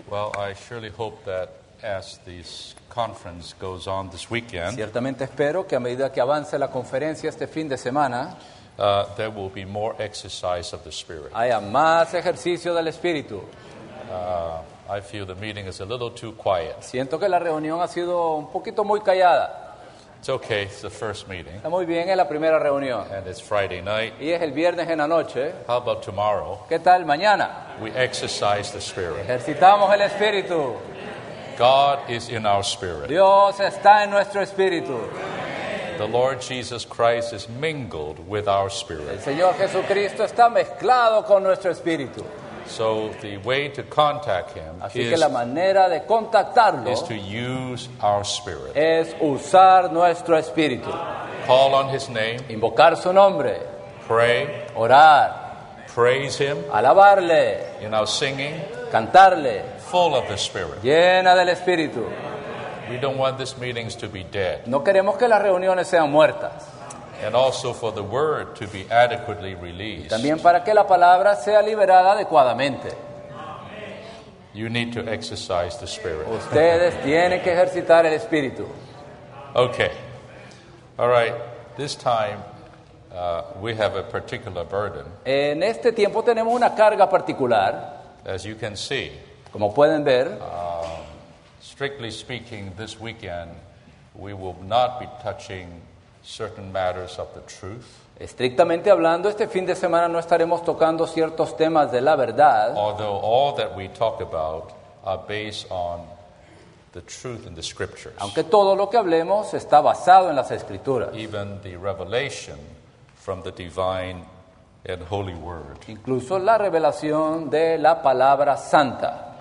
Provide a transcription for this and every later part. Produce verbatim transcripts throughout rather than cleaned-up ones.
Well, I surely hope that as this conference goes on this weekend, Ciertamente espero que a medida que avance la conferencia este fin de semana, uh, there will be more exercise of the Spirit. haya más ejercicio del Espíritu. Uh, I feel the meeting is a little too quiet. Siento que la reunión ha sido un poquito muy callada. It's okay, it's the first meeting, Está muy bien, es la primera reunión. and it's Friday night. Y es el viernes en la noche. How about tomorrow? ¿Qué tal mañana? We exercise the Spirit. Ejercitamos el Espíritu. God is in our spirit. Dios está en nuestro espíritu. The Lord Jesus Christ is mingled with our El spirit. Señor Jesucristo está mezclado con nuestro espíritu. So the way to contact Him Así que is, la manera de contactarlo is to use our spirit. es usar nuestro espíritu. Call on His name, Invocar su nombre, pray, orar, praise Him alabarle, in our singing, cantarle, full of the Spirit. llena del espíritu. We don't want these meetings to be dead, No queremos que las reuniones sean muertas. and also for the Word to be adequately released. También para que la palabra sea liberada adecuadamente. You need to exercise the Spirit. Ustedes tienen que ejercitar el espíritu. Okay. All right. This time uh, we have a particular burden. En este tiempo tenemos una carga particular. As you can see, Como pueden ver, strictly speaking, this weekend we will not be touching certain matters of the truth, estrictamente hablando, este fin de semana no estaremos tocando ciertos temas de la verdad, although all that we talk about are based on the truth in the Scriptures, aunque todo lo que hablemos está basado en las Escrituras, even the revelation from the divine and holy Word. incluso la revelación de la palabra santa.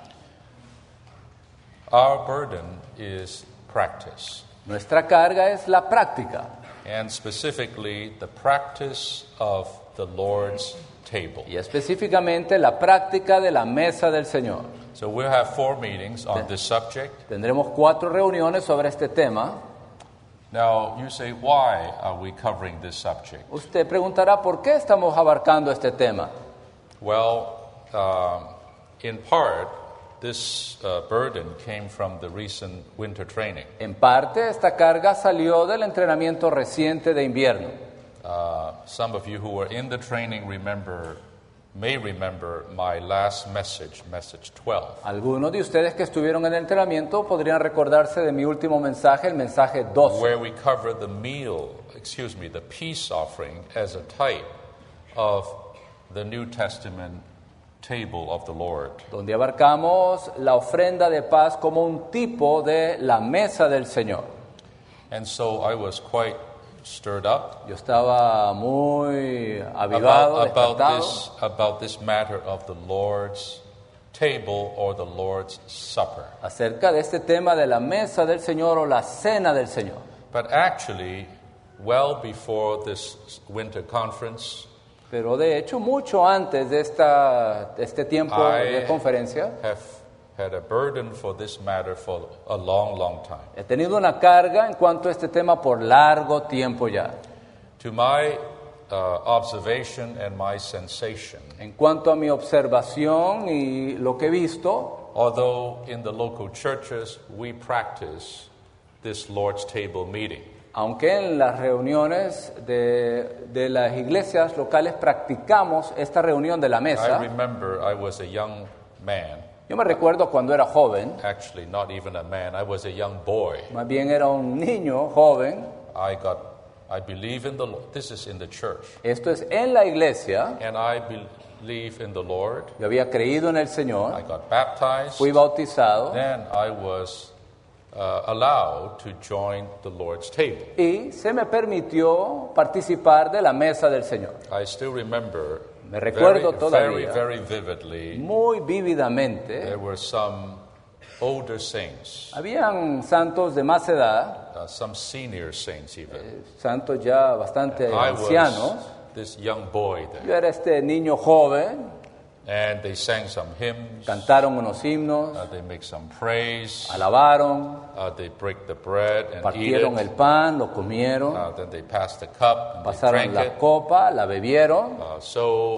Our burden is practice, Nuestra carga es la práctica, and specifically the practice of the Lord's table. y específicamente la práctica de la mesa del Señor. So we'll have four meetings on this subject. Tendremos cuatro reuniones sobre este tema. Now, you say, why are we covering this subject? Usted preguntará, ¿por qué estamos abarcando este tema? Well, um, in part, this uh, burden came from the recent winter training. En parte, esta carga salió del entrenamiento reciente de invierno. Uh, some of you who were in the training remember, may remember my last message, message twelve, Algunos de ustedes que estuvieron en el entrenamiento podrían recordarse de mi último mensaje, el mensaje doce, where we covered the meal, excuse me, the peace offering as a type of the New Testament table of the Lord. donde abarcamos la ofrenda de paz como un tipo de la mesa del Señor. And so I was quite stirred up Yo estaba muy avivado, about, about despertado, this about this matter of the Lord's table or the Lord's supper. acerca de este tema de la mesa del Señor o la cena del Señor. But actually, well before this winter conference, Pero de hecho, mucho antes de esta, de este tiempo I de conferencia, have had a burden for this matter for a long, long time. he tenido una carga en cuanto a este tema por largo tiempo ya. To my uh, observation and my sensation, En cuanto a mi observación y lo que he visto, although in the local churches we practice this Lord's table meeting, aunque en las reuniones de, de las iglesias locales practicamos esta reunión de la I mesa, remember I was a young man, yo me recuerdo cuando era joven, actually not even a man, I was a young boy. más bien era un niño joven, I got, I believe in the Lord. This is in the church. esto es en la iglesia, And I believe in the Lord. yo había creído en el I Señor, got baptized. fui bautizado Then I was uh, allowed to join the Lord's table. y se me permitió participar de la mesa del Señor. I still remember Me very, recuerdo very, todavía very vividly, muy vívidamente. there were some older saints, Habían santos de más edad, uh, some senior saints even. santos ya bastante I ancianos. was this young boy there. Yo era este niño joven, And they sang some hymns, cantaron unos himnos, uh, they make some praise, alabaron, uh, they break the bread and eat partieron el it, pan, lo comieron, uh, then they pass the cup and they pasaron drank la it. copa, la bebieron. Uh, so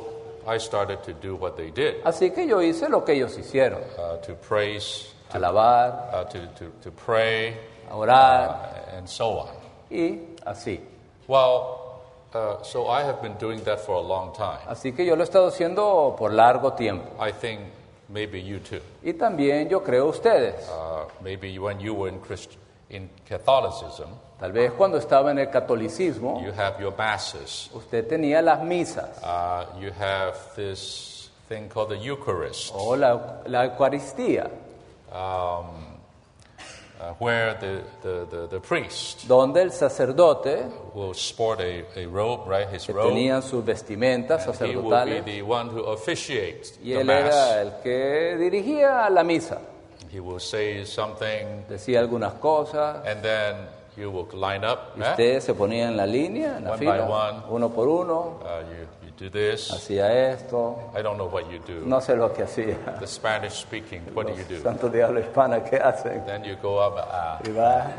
I started to do what they did, Así que yo hice lo que ellos hicieron, uh, to praise, alabar, uh, to, to, to pray, orar uh, and so on. y así. Well, uh, so I have been doing that for a long time. Así que yo lo he estado haciendo por largo tiempo. I think maybe you too. Y también yo creo ustedes. Uh, maybe when you were in, Christ- in Catholicism, Tal vez cuando estaba en el catolicismo, you have your masses. usted tenía las misas Uh, you have this thing called the Eucharist, o la, la Eucaristía, um, uh, where the, the, the, the priest donde el sacerdote will sport a, a robe, right, his que robe, tenían sus vestimentas and he will be sacerdotales the one who officiates y the él era Mass. el que dirigía la misa. He will say something, Decía algunas cosas, and then you will line up, y eh? usted se ponía en la línea, en la One fila, by one. uno por uno, Uh, you, you do this. hacía esto, I don't know what you do. no sé lo que hacía. The Spanish speaking, what do you do? Santo diablo hispana, ¿qué hacen? Then you go up, ah, Y va,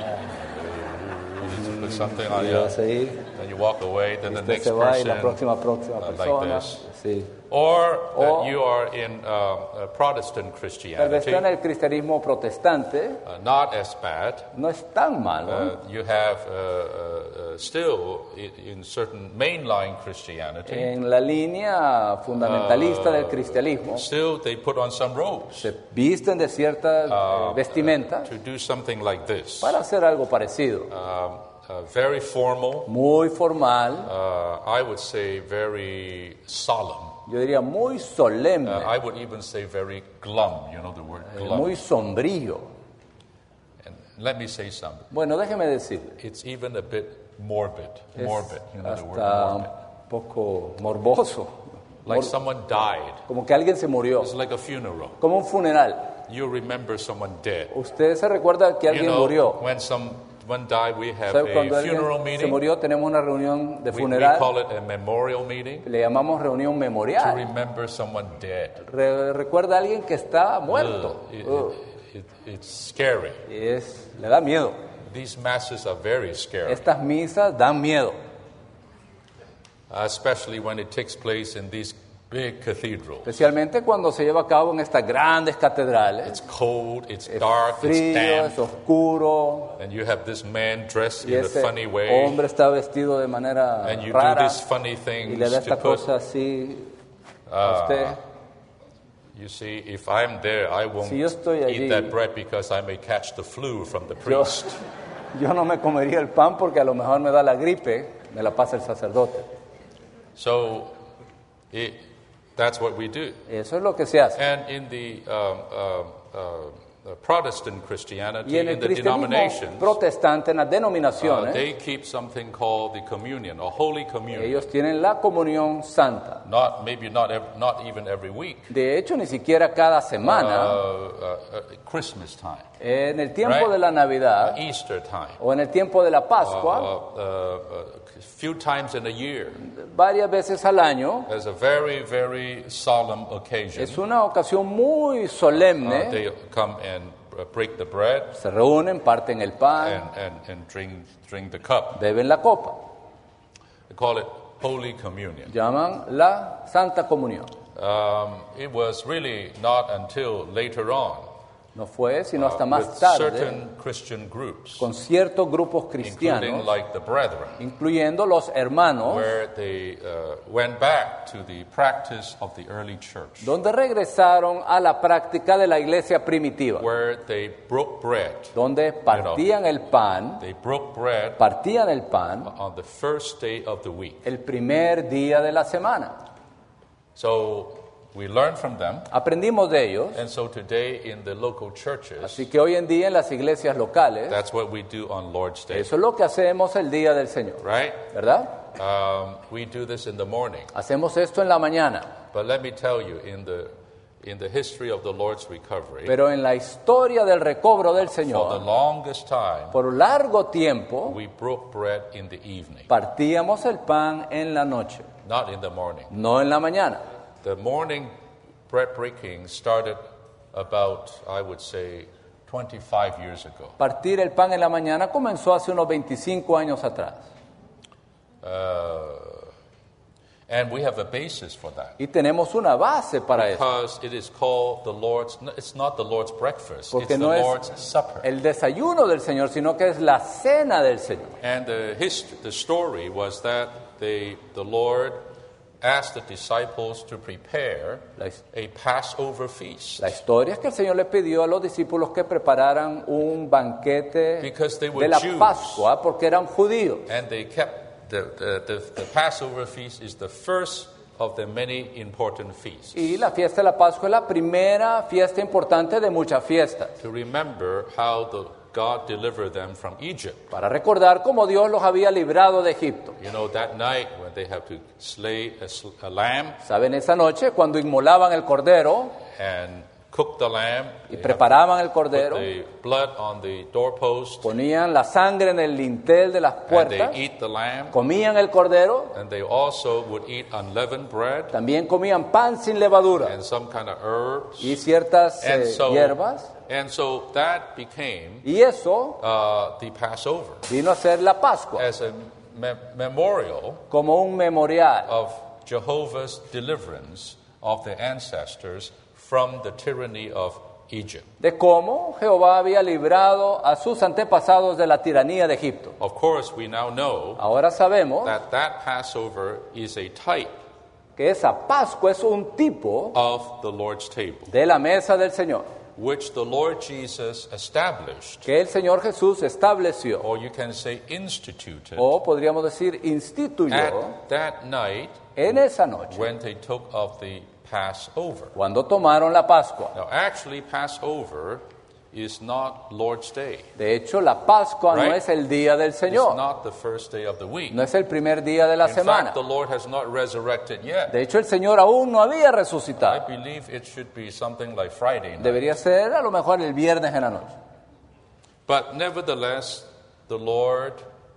you put something on y you, va a seguir, then you walk away, then the usted next se va y la person. próxima, próxima uh, like persona. this. Sí. Or Or- uh, you are in uh, uh, Protestant Tal vez Christianity, está en el cristianismo protestante, uh, not as bad. no es tan malo. Uh, you have uh, uh, uh, still in, in certain mainline Christianity, En la línea fundamentalista del cristianismo, still they put on some robes se visten de ciertas eh, vestimentas to do something like this. para hacer algo parecido. Um, uh, very formal, Muy formal, uh, I would say very solemn. yo diría muy solemne, Uh, I would even say very glum, you know the word eh, glum. muy sombrío. And let me say something. Bueno, déjeme decirle, It's even a bit morbid, es morbid, you know the word hasta morbid. un poco morboso, Like Mor- someone died. como que alguien se murió, It's like a funeral. como un funeral. You remember someone dead. Usted se recuerda que You alguien know, murió. when someone died, we have ¿Sabe? a Cuando funeral alguien se meeting. murió, tenemos una reunión de We, we funeral, call it a memorial meeting le llamamos reunión to memorial. remember someone dead. Re- recuerda a alguien que está muerto. Ugh, it- Ugh. it- it- it's scary. Y es, le da miedo. These masses are very scary, Estas misas dan miedo, uh, especially when it takes place in these big cathedrals. especialmente cuando se lleva a cabo en estas grandes catedrales. It's cold, it's Es dark, it's frío, damp, es oscuro, and you have this man dressed y in a ese funny way, hombre está vestido de manera and you do rara these funny y things le da to esta put. cosa así a Ah, usted. You see, if I'm there, I won't Si yo estoy allí- eat that bread because I may catch the flu from the Yo, priest. yo no me comería el pan porque a lo mejor me da la gripe, me la pasa el sacerdote. So it, that's what we do. Eso es lo que se hace. And in the um, um, uh, uh, Protestant Christianity, Y en el in the cristianismo denominations, protestante, en las uh, denominaciones, they keep something called the communion or Holy Communion. ellos tienen la comunión santa. Not maybe not ev- not even every week. De hecho, ni siquiera cada Uh, semana, uh, uh, Christmas time, en el tiempo right. de la uh, Navidad Easter time, o en el tiempo de la uh, Pascua, uh, uh, a few times in a year. varias veces al año, There's a very very solemn occasion. es una ocasión muy Uh, solemne. they come and uh, break the bread Se reúnen, parten el pan, and, and, and drink drink the cup. beben la copa. They call it Holy Communion. Llaman la Santa Comunión. Um, it was really not until later on No fue sino hasta uh, más with tarde certain Christian groups, con ciertos grupos including cristianos, like the Brethren, incluyendo los hermanos, where they uh, went back to the practice of the early church, donde regresaron a la práctica de la iglesia primitiva, where they broke bread. donde partían el pan, They broke bread partían el pan on the first day of the week. el primer día de la semana. So we learned from them, Aprendimos de ellos, and so today in the local churches, así que hoy en día en las iglesias locales, that's what we do on Lord's Day, eso es lo que hacemos el día del Señor, right? ¿verdad? Um, we do this in the morning. Hacemos esto en la mañana, But let me tell you, in the in the history of the Lord's recovery, pero en la historia del recobro del for the Señor, longest time, por largo tiempo, we broke bread in the evening, partíamos el pan en la noche, not in the morning. no en la mañana. The morning bread breaking started about, I would say, twenty-five years ago. Partir el pan en la mañana comenzó hace unos veinticinco años atrás. Uh, And we have a basis for that. Y tenemos una base para eso. Because it is called the Lord's, it's not the Lord's breakfast, Porque it's no the es Lord's supper. el desayuno del Señor, sino que es la cena del Señor. And the, hist- the story was that they, the Lord asked the disciples to prepare La, his- a Passover feast. la historia es que el Señor le pidió a los discípulos que prepararan un banquete Because they were de la Jews. Pascua, porque eran judíos. And they kept, the, the, the, the Passover feast is the first of the many important feasts. Y la fiesta de la Pascua es la primera fiesta importante de muchas fiestas, To remember how the, God delivered them from Egypt. para recordar cómo Dios los había librado de Egipto. You know, that night when they have to slay a, sl- a lamb ¿Saben? Esa noche, cuando inmolaban el cordero and cook the lamb, y they have preparaban el to cordero, put the blood on the doorpost, ponían la sangre en el lintel de las and puertas, they eat the lamb, comían el cordero, and they also would eat unleavened bread también comían pan sin levadura and some kind of herbs. y ciertas And eh, so, hierbas. and so that became Y eso uh, the Passover vino a ser la Pascua, as a me- memorial como un memorial of Jehovah's deliverance of the ancestors from the tyranny of Egypt. de cómo Jehová había librado a sus antepasados de la tiranía de Egipto. Of course, we now know Ahora sabemos that that Passover is a type que esa Pascua es un tipo of the Lord's table, de la mesa del Señor, which the Lord Jesus established, que el Señor Jesús estableció, or you can say instituted, o podríamos decir instituyó, at that night en esa noche, when they took of the Passover. cuando tomaron la Pascua. Now, actually, Passover is not Lord's Day. De hecho, la Pascua no Right. es el día del It's Señor, not the first day of the week. no es el primer día de la In semana. fact, the Lord has not resurrected yet. De hecho, el Señor aún no había I resucitado. believe it should be something like Friday night. Debería ser a lo mejor el viernes en la noche. But nevertheless, the Lord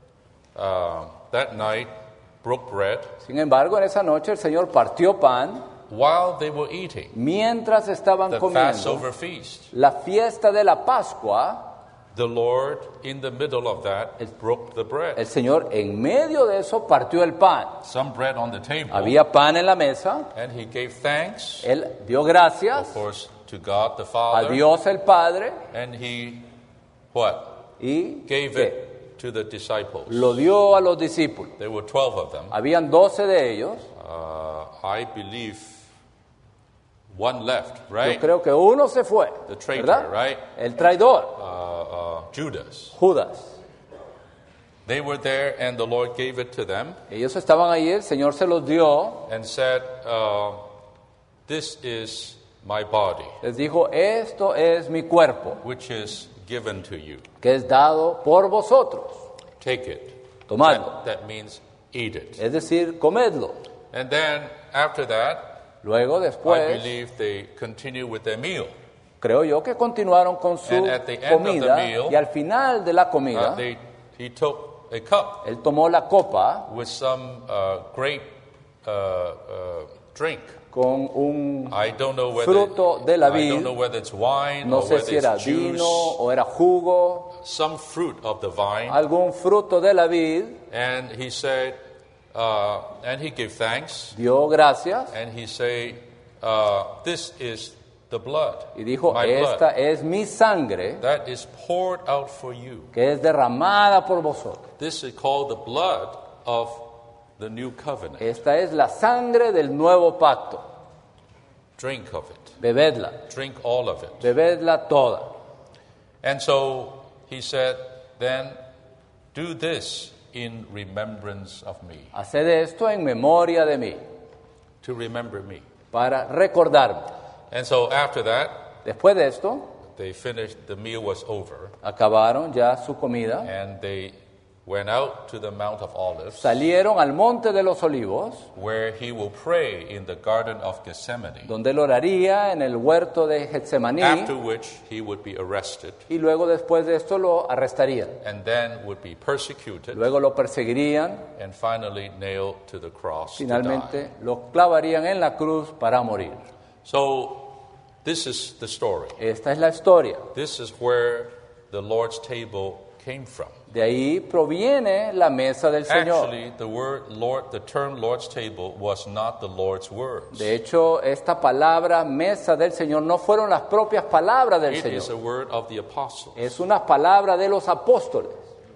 uh, that night broke bread Sin embargo, en esa noche el Señor partió pan while they were eating mientras estaban the comiendo Passover feast. la fiesta de la Pascua. The Lord, in the middle of that, broke the bread. El Señor en medio de eso partió el pan. Some bread on the table, Había pan en la mesa, and he gave thanks, Él dio gracias of course, to God the a Father, Dios el Padre and he, what? y Gave ¿qué? it to the disciples. Lo dio a los discípulos. There were twelve of them. Habían doce de ellos. Uh, I believe one left, Yo right? creo que uno se fue, The traitor, ¿verdad? right? El traidor, Uh, uh, Judas. Judas. They were there, and the Lord gave it to them Ellos estaban ahí, el Señor se los dio. and said, uh, "This is my body, Les dijo, esto es mi cuerpo, which is given to you. que es dado por vosotros. Take it." Tomadlo. That, that means eat it. Es decir, comedlo. And then after that, Luego, I después, believe they continue with their meal. creo yo que continuaron con su And at the end of the comida. meal, Y al final de la Uh, comida, they, he took a cup él tomó la copa with some uh, grape uh, uh, drink. con un, I don't know whether fruto de la I vid. don't know whether it's wine no or sé whether si era it's juice, vino o era jugo, some fruit of the vine. algún fruto de la vid. And he said, uh, and he gave thanks, Dio gracias and he said, uh, "This is the blood, y dijo, my esta blood, es mi sangre that is poured out for you. que es derramada por vosotros. This is called the blood of the new covenant. Esta es la sangre del nuevo pacto. Drink of it. Bebedla, Drink all of it." bebedla toda. And so he said, "Then do this in remembrance of me," Haced esto en memoria de mí, to remember me. para recordarme. And so after that, Después de esto, they finished, the meal was over, acabaron ya su comida, and they went out to the Mount of Olives, salieron al monte de los olivos, where he will pray in the Garden of Gethsemane, donde él oraría en el huerto de Getsemaní, after which he would be arrested, y luego después de esto lo arrestarían. and then would be persecuted, Luego lo perseguirían, and finally nailed to the cross to die. finalmente lo clavarían en la cruz para morir. So this is the story. Esta es la historia. This is where the Lord's table came from. De ahí proviene la mesa del Señor. Actually, the word Lord, the term Lord's table was not the Lord's words. De hecho, esta palabra mesa del Señor no fueron las propias palabras del It is a Señor. word of the apostles. Es una palabra de los apóstoles.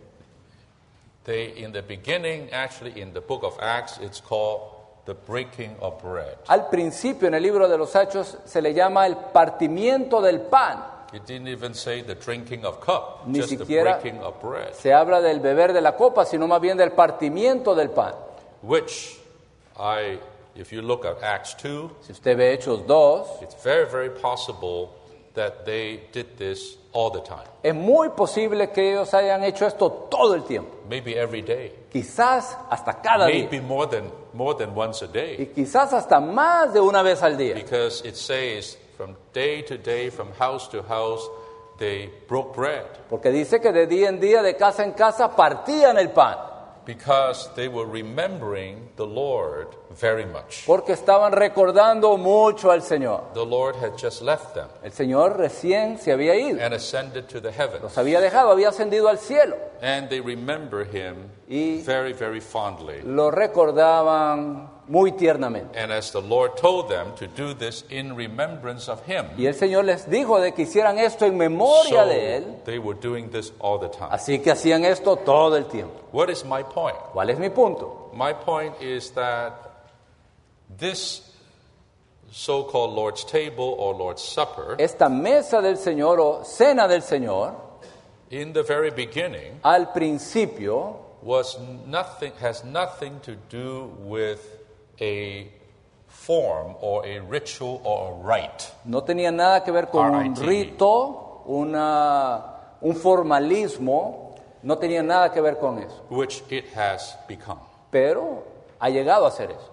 They, in the beginning, actually in the book of Acts, it's called the breaking of bread. Al principio, en el libro de los Hechos, se le llama el partimiento del pan. It didn't even say the drinking of cup, Ni just the siquiera breaking of bread, se habla del beber de la copa, sino más bien del partimiento del pan. which I, if you look at Acts two, Si usted ve Hechos dos, it's very, very possible that they did this all the time, es muy posible que ellos hayan hecho esto todo el tiempo. maybe every day, Quizás hasta cada día. maybe more than more than once a day, Y quizás hasta más de una vez al día. because it says from day to day, from house to house, they broke bread Porque dice que de día en día, de casa en casa, partían el pan. because they were remembering the Lord very much. Porque estaban recordando mucho al Señor. The Lord had just left them El Señor recién se había ido. and ascended to the heavens. Los había dejado, había ascendido al cielo. And they remember him Y very, very fondly. lo recordaban muy tiernamente. And as the Lord told them to do this in remembrance of him, Y el Señor les dijo de que hicieran esto en memoria so de Él. they were doing this all the time. Así que hacían esto todo el tiempo. What is my point? ¿Cuál es mi punto? My point is that this so-called Lord's table or Lord's Supper, Esta mesa del Señor o cena del Señor, in the very beginning, al principio, was nothing, has nothing to do with a form or a ritual or a rite. no tenía nada que ver con un R I T E. rito, una, un formalismo, no tenía nada que ver con eso. Which it has become. Pero ha llegado a ser eso.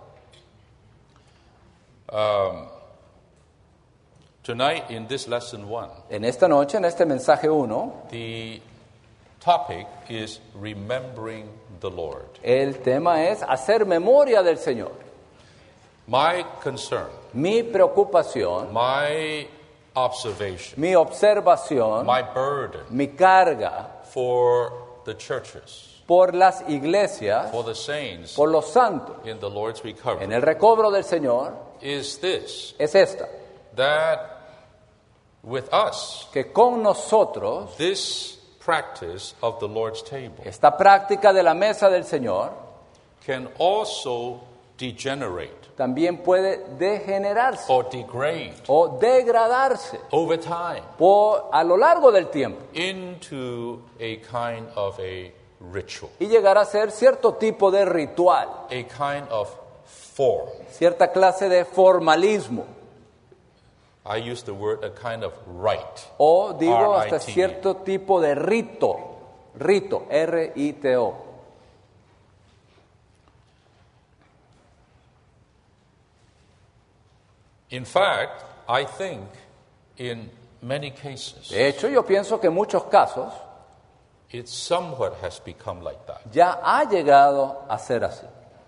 Tonight, in this lesson one, En esta noche, en este mensaje uno, the topic is remembering the Lord. el tema es hacer memoria del Señor. My concern, Mi preocupación, my observation, mi observación, my burden mi carga for the churches, por las iglesias, for the saints por los santos, in the Lord's recovery en el recobro del Señor, is this, es esta, that with us, que con nosotros this practice of the Lord's table esta práctica de la mesa del Señor can also degenerate también puede degenerarse or degrade o degradarse over time por, a lo largo del tiempo into a kind of a ritual, y llegar a ser cierto tipo de ritual, a kind of form. cierta clase de formalismo I use the word a kind of rite. o digo hasta R I T E. cierto tipo de rito, rito, R I T O. In fact, I think in many cases De hecho, yo pienso que en muchos casos it somewhat has become like that. ya ha llegado a ser así.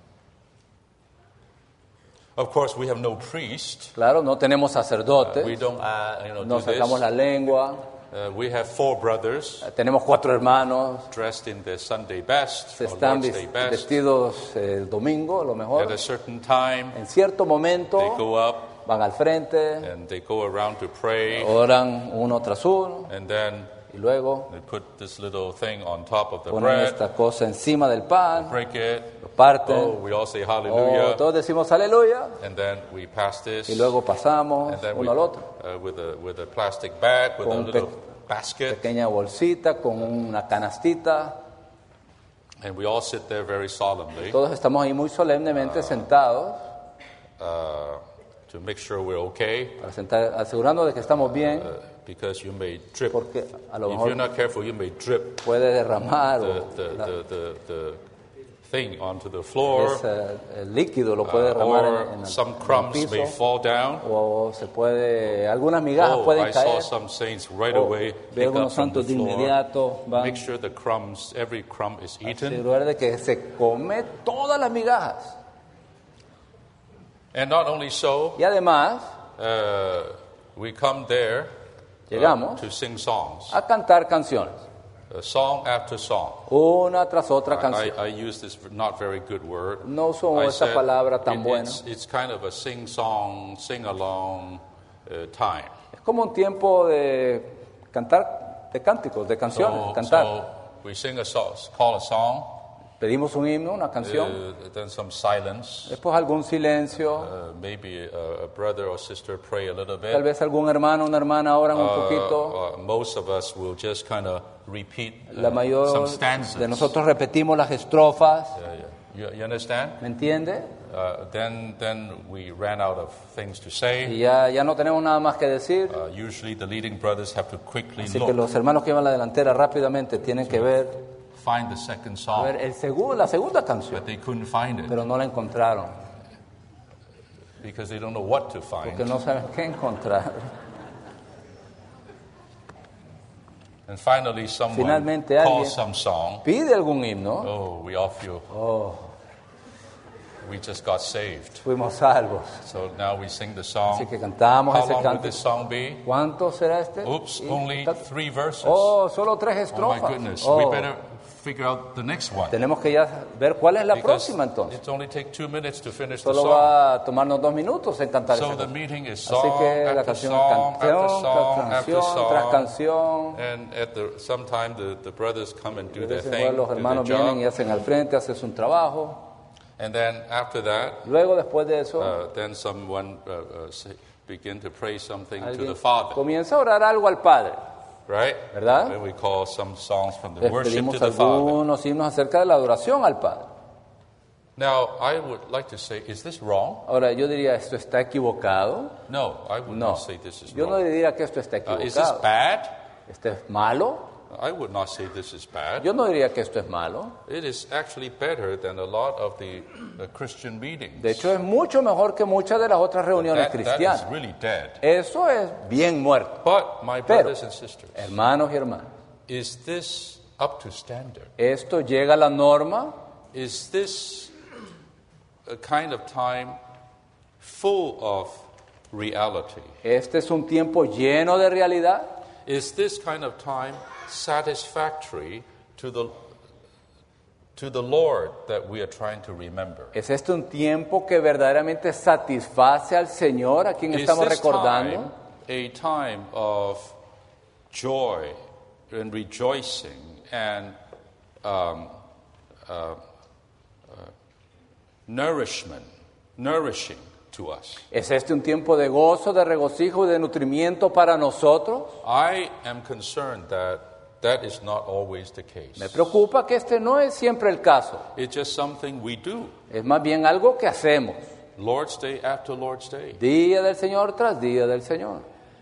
Of course, we have no priest. Claro, no tenemos We sacerdotes, don't, uh, you know, no do this. sacamos la lengua, Uh, we have four brothers tenemos cuatro hermanos, dressed in their Sunday best, se or están Lord's Day vis- best. vestidos eh, el domingo, lo At mejor. a certain time, En cierto they momento go up van al frente, and they go around to pray, oran uno tras uno and then y luego they put this little thing on top of the ponen bread, esta cosa encima del pan, break it. lo parten, Oh, we all say oh, hallelujah, todos decimos aleluya and then we pass this, y luego pasamos and then we, uno al otro. uh, with a with a plastic bag with a Con un little pe- basket, Pequeña bolsita con una canastita. and we all sit there very solemnly Todos estamos ahí muy solemnemente sentados, uh, to make sure we're okay, para sentar, asegurando de que estamos bien, uh, because you may drip. porque a lo If you're mejor not careful, you may drip puede derramar the o the, la- the, the, the thing onto the floor, ese, el líquido lo puede uh, derramar en, en or el, some en el crumbs piso, may fall down. o se puede, algunas migajas Oh, pueden I saw caer, some saints right o away ve pick up algunos from the santos de floor, inmediato van make sure the crumbs, every crumb is a eaten, asegurar de que se come todas las migajas. and not only so, Y además uh, we come there uh, Llegamos to sing songs. a cantar canciones. Uh, song after song. Una tras otra I, canción. I, I use this not very good word. No uso I esa said palabra tan it- buena. It's, it's kind of a sing-song, sing-along uh, time. Es como un tiempo de cantar, de cánticos, de canciones, So, cantar. so we sing a song, call a song, Pedimos un himno, una canción, uh, then some silence. después algún silencio, Uh, maybe a, a brother or sister pray a little bit. tal vez algún hermano, una hermana oran un Uh, poquito. uh, most of us will just kind of repeat uh, La mayor some stanzas. de nosotros repetimos las estrofas, Yeah, yeah. You, you understand? ¿me entiende? Uh, then, then we ran out of things to say. Y ya, ya no tenemos nada más que decir. Uh, usually the leading brothers have to quickly Así look, que los hermanos que llevan la delantera rápidamente tienen que ver, find the second a song, ver el segundo, la segunda canción, but they couldn't find it pero no la encontraron, because they don't know what to find. porque no saben qué encontrar. And finally, someone Finalmente calls alguien- some song. Pide algún himno, Oh, we off you. oh, We just got saved. fuimos salvos. So now we sing the song. Así que cantamos How ese long would this canto. song be? ¿Cuánto será este? Oops, Y- only three verses. Oh, solo tres Oh my estrofas. goodness. Oh, We better figure out the next one. tenemos que ya ver cuál es la Because próxima entonces. it only take two minutes to finish the Solo song. va a tomarnos dos minutos en cantar So esa the canción. meeting is Así song que la after canción song es after canción song tras after canción tras song. canción. And at the sometime the, the brothers come and do De their vez en thing, cuando los do their hermanos vienen y job. hacen al frente, hacen su trabajo. And then after that, Luego, después de eso, uh, then someone uh, uh, say, begin to pray something to alguien the Father, comienza a orar algo al Padre. right? ¿Verdad? Then we call some songs from the Les worship pedimos to the Father. algunos himnos acerca de la adoración al Padre. Now, I would like to say, is this wrong? Ahora, yo diría, ¿esto está equivocado? No, I would No. not say this is Yo no wrong. diría que esto está Uh, is this equivocado. bad? ¿Esto es malo? I would not say this is bad. Yo no diría que esto es malo. It is actually better than a lot of the uh, Christian meetings. De hecho, es mucho mejor que muchas de las otras reuniones that, that is cristianas. really dead. Eso es bien muerto. But, my Pero- brothers and sisters, Hermanos y hermanas, is this up to standard? ¿esto llega a la norma? Is this a kind of time full of reality? ¿Este es un tiempo lleno de realidad? Is this kind of time satisfactory to the to the Lord that we are trying to remember? ¿Es este un tiempo que verdaderamente satisface al Señor a quien Is estamos this recordando? time a time of joy and rejoicing and um, uh, uh, nourishment, nourishing to us? ¿Es este un tiempo de gozo, de regocijo y de nutrimiento para nosotros? I am concerned that that is not always the case. Me preocupa que este no es siempre el caso. It's just something we do, Es más bien algo que hacemos, Lord's Day after Lord's Day. día del Señor tras día del Señor.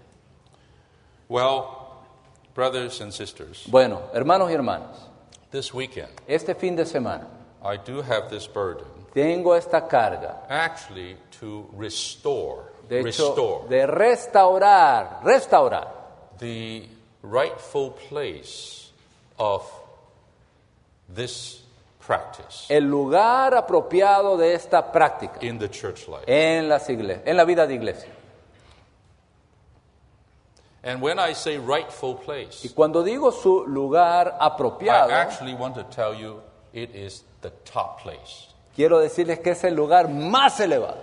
Well, brothers and sisters, Bueno, hermanos y hermanas, this weekend este fin de semana I do have this burden, tengo esta carga, actually, to restore, de hecho, restore de restaurar, restaurar the rightful place of this practice el lugar apropiado de esta práctica in the church life. en las iglesias, en la vida de iglesia. And when I say rightful Y place, cuando digo su lugar I apropiado, actually want to tell you it is the top place. quiero decirles que es el lugar más elevado.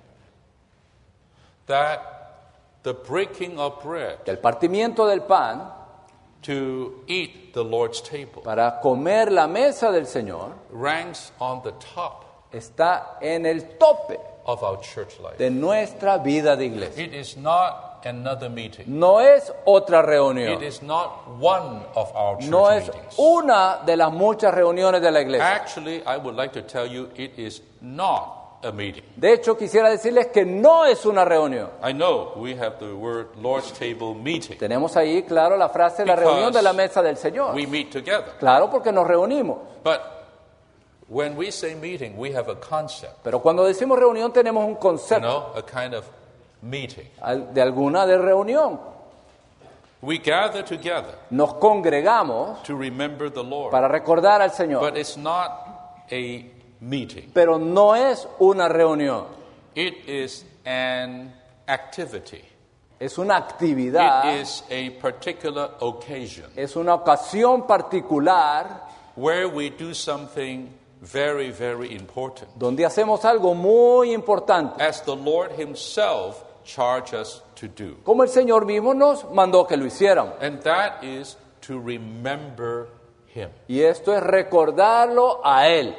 That the breaking of bread Que el partimiento del pan to eat the Lord's table para comer la mesa del Señor ranks on the top está en el tope of our church life. de nuestra vida de iglesia. It is not another meeting. No es otra It reunión, is not one of our church no es meetings. una de las muchas reuniones de la iglesia. Actually, I would like to tell you it is not a meeting. De hecho, quisiera decirles que no es una reunión. I know we have the word Lord's table meeting. Tenemos ahí, claro, la frase, la Because reunión de la mesa del Señor. We meet together. Claro, porque nos reunimos. But when we say meeting, we have a concept, Pero cuando decimos reunión tenemos un you concepto know, a kind of meeting. al- de alguna de reunión. We gather together Nos congregamos to remember the Lord. para recordar al Señor. But it's not a meeting. Pero no es una reunión. It is an activity. Es una actividad, It is a particular occasion es una ocasión particular where we do something very, very important, donde hacemos algo muy importante, as the Lord Himself charged us to do. como el Señor mismo nos mandó que lo hiciéramos. And that is to remember Him. Y esto es recordarlo a Él.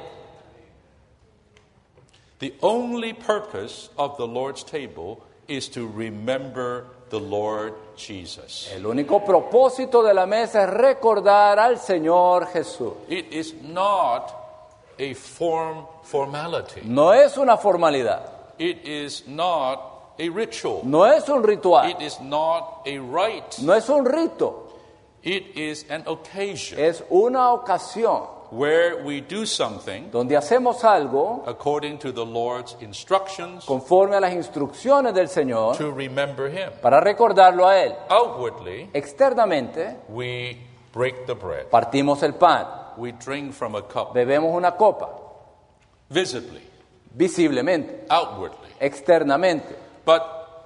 The only purpose of the Lord's table is to remember the Lord Jesus. El único propósito de la mesa es recordar al Señor Jesús. It is not a form formality. No es una formalidad, It is not a ritual. no es un ritual, It is not a rite. no es un rito, It is an occasion es una ocasión where we do something donde hacemos algo according to the Lord's instructions conforme a las instrucciones del Señor to remember Him. para recordarlo a Él. Outwardly, Externamente, we break the bread. partimos el pan, We drink from a cup. bebemos una copa, Visibly, visiblemente, outwardly. externamente. But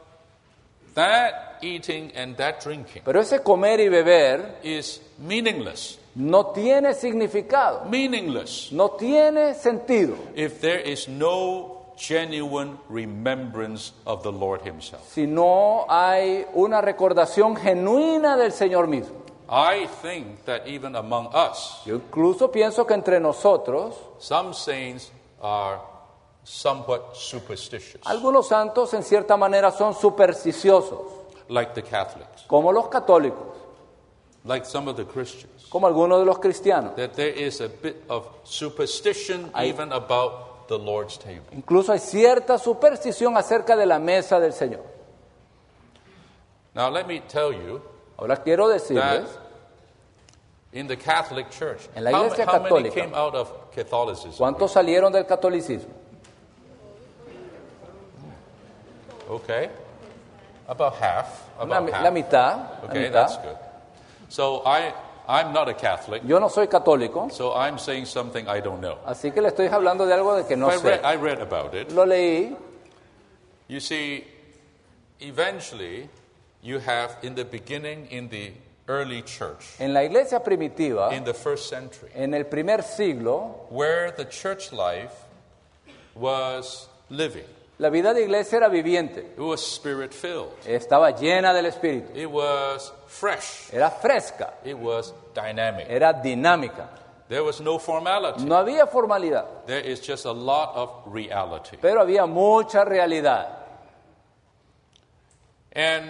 that eating and that drinking Pero ese comer y beber is meaningless. no tiene significado, Meaningless no tiene sentido if there is no genuine remembrance of the Lord Himself. si no hay una recordación genuina del Señor mismo. I think that even among us, Yo incluso pienso que entre nosotros, some saints are somewhat superstitious, algunos santos en cierta manera son supersticiosos, like the Catholics, como los católicos, like some of the Christians. como algunos de los cristianos. That there is a bit of superstition Hay- even about the Lord's table. Incluso hay cierta superstición acerca de la mesa del Señor. Now, let me tell you Ahora quiero that decirles, in the Catholic Church, En la how, Iglesia how many Católica, came out of Catholicism? ¿cuántos salieron del catolicismo? Okay, about half. La, About la half. mitad. la Okay, mitad. that's good. So I, I'm not a Catholic, Yo no soy católico, so I'm saying something I don't know. así que le estoy hablando de algo de que no I sé. read, I read about it. Lo leí. You see, eventually, you have in the beginning, in the early church, En la iglesia primitiva, in the first century, en el primer siglo, where the church life was living. la vida de iglesia era viviente, It was spirit filled. estaba llena del Espíritu, It was fresh. era fresca, It was dynamic. era dinámica. There was no formality. No había formalidad, There is just a lot of reality. pero había mucha realidad. And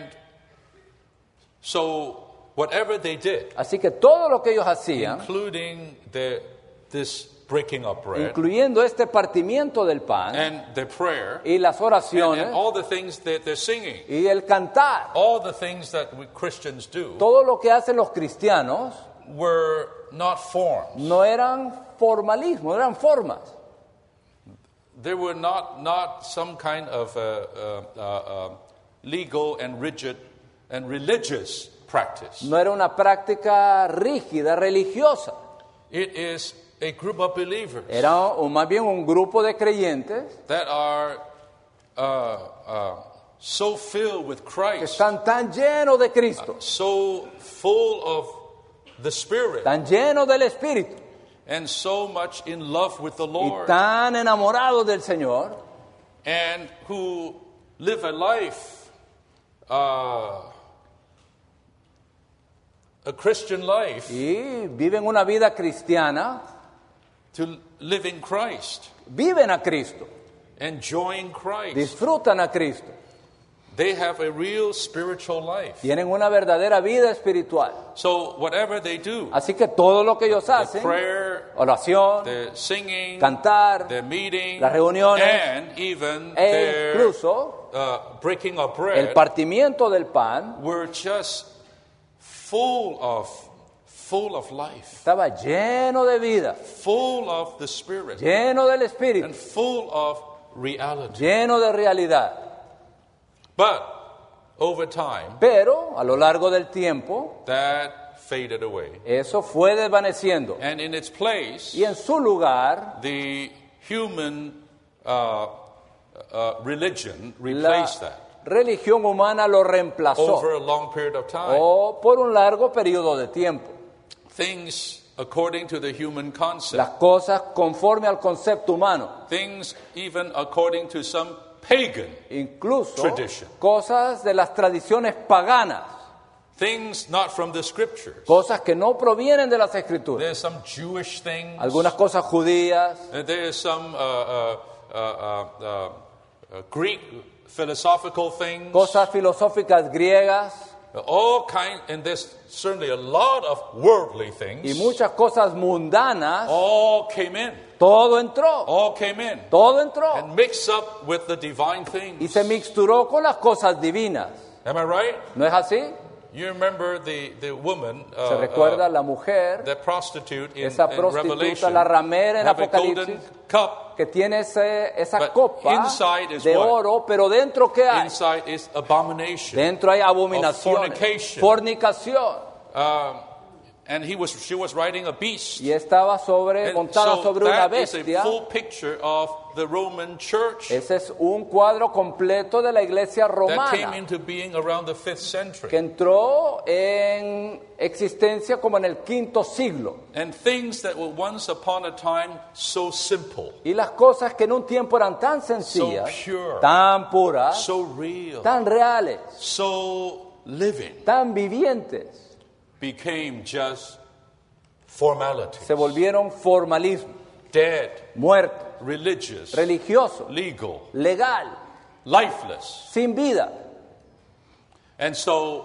so, whatever they did, Así que todo lo que ellos hacían, including the, this breaking of bread incluyendo este partimiento del pan and the prayer y las and, oraciones and all the things that they're singing, y el cantar, all the things that we Christians do, todo lo que hacen los cristianos were not forms. no eran formalismo, eran formas. They were not, not some kind of uh, uh, uh, uh, legal and rigid and religious practice. No era una práctica rígida, religiosa. It is a group of believers Era o más bien un grupo de creyentes that are uh, uh, so filled with que Christ, están tan llenos de Cristo, so full of the Spirit, tan llenos del Espíritu and so much in love with the y Lord, tan enamorados del Señor, and who live a life, uh, a Christian life, y viven una vida cristiana, to live in Christ, viven a Cristo, enjoying Christ. disfrutan a Cristo, They have a real spiritual life. tienen una verdadera vida espiritual. So whatever they do, Así que todo lo que ellos the hacen, prayer, oración, the singing, cantar, the meeting, las reuniones, and even e their incluso uh, breaking of el bread partimiento del pan, were just full of, full of life, estaba lleno de vida, full of the Spirit, lleno del Espíritu, and full of reality. lleno de realidad. But over time, Pero a lo largo del tiempo, that faded away. eso fue desvaneciendo. And in its place, Y en su lugar, the human uh, uh, religion la replaced that. religión humana lo reemplazó over a long period of time. o por un largo periodo de tiempo. Things according to the human concept. Las cosas conforme al concepto humano, Things even according to some pagan incluso tradition. cosas de las tradiciones paganas, Things not from the scriptures. cosas que no provienen de las escrituras, There's some Jewish things. algunas cosas judías, Uh, There's some uh, uh, uh, uh, uh, uh, Greek philosophical things. cosas filosóficas griegas All kind, and there's certainly a lot of worldly things. y muchas cosas mundanas. All came in. Todo entró, All came in todo entró and mixed up with the divine things. y se mixturó con las cosas divinas. Am I right? ¿No es así? You remember the, the woman, uh, Se recuerda uh, la mujer, that prostitute in, esa in prostituta, Revelation, la ramera en have a golden Apocalipsis, cup. que tiene ese- esa But copa inside is de what? oro, pero dentro ¿qué hay? Inside is abomination. Dentro hay abominación, fornication. fornicación. Um, and he was, she was riding a beast. Y estaba sobre, And montada so sobre una that is a bestia. full picture of the Roman church Ese es un cuadro completo de la iglesia that came romana into being around the fifth century. que entró en existencia como en el quinto siglo. And things that were once upon a time so simple, Y las cosas que en un tiempo eran tan sencillas, So pure. tan puras, so real, tan reales, so living, tan vivientes, became just formalities. se volvieron formalismo, Dead, muerto, religious, religioso, legal, legal, lifeless. sin vida. And so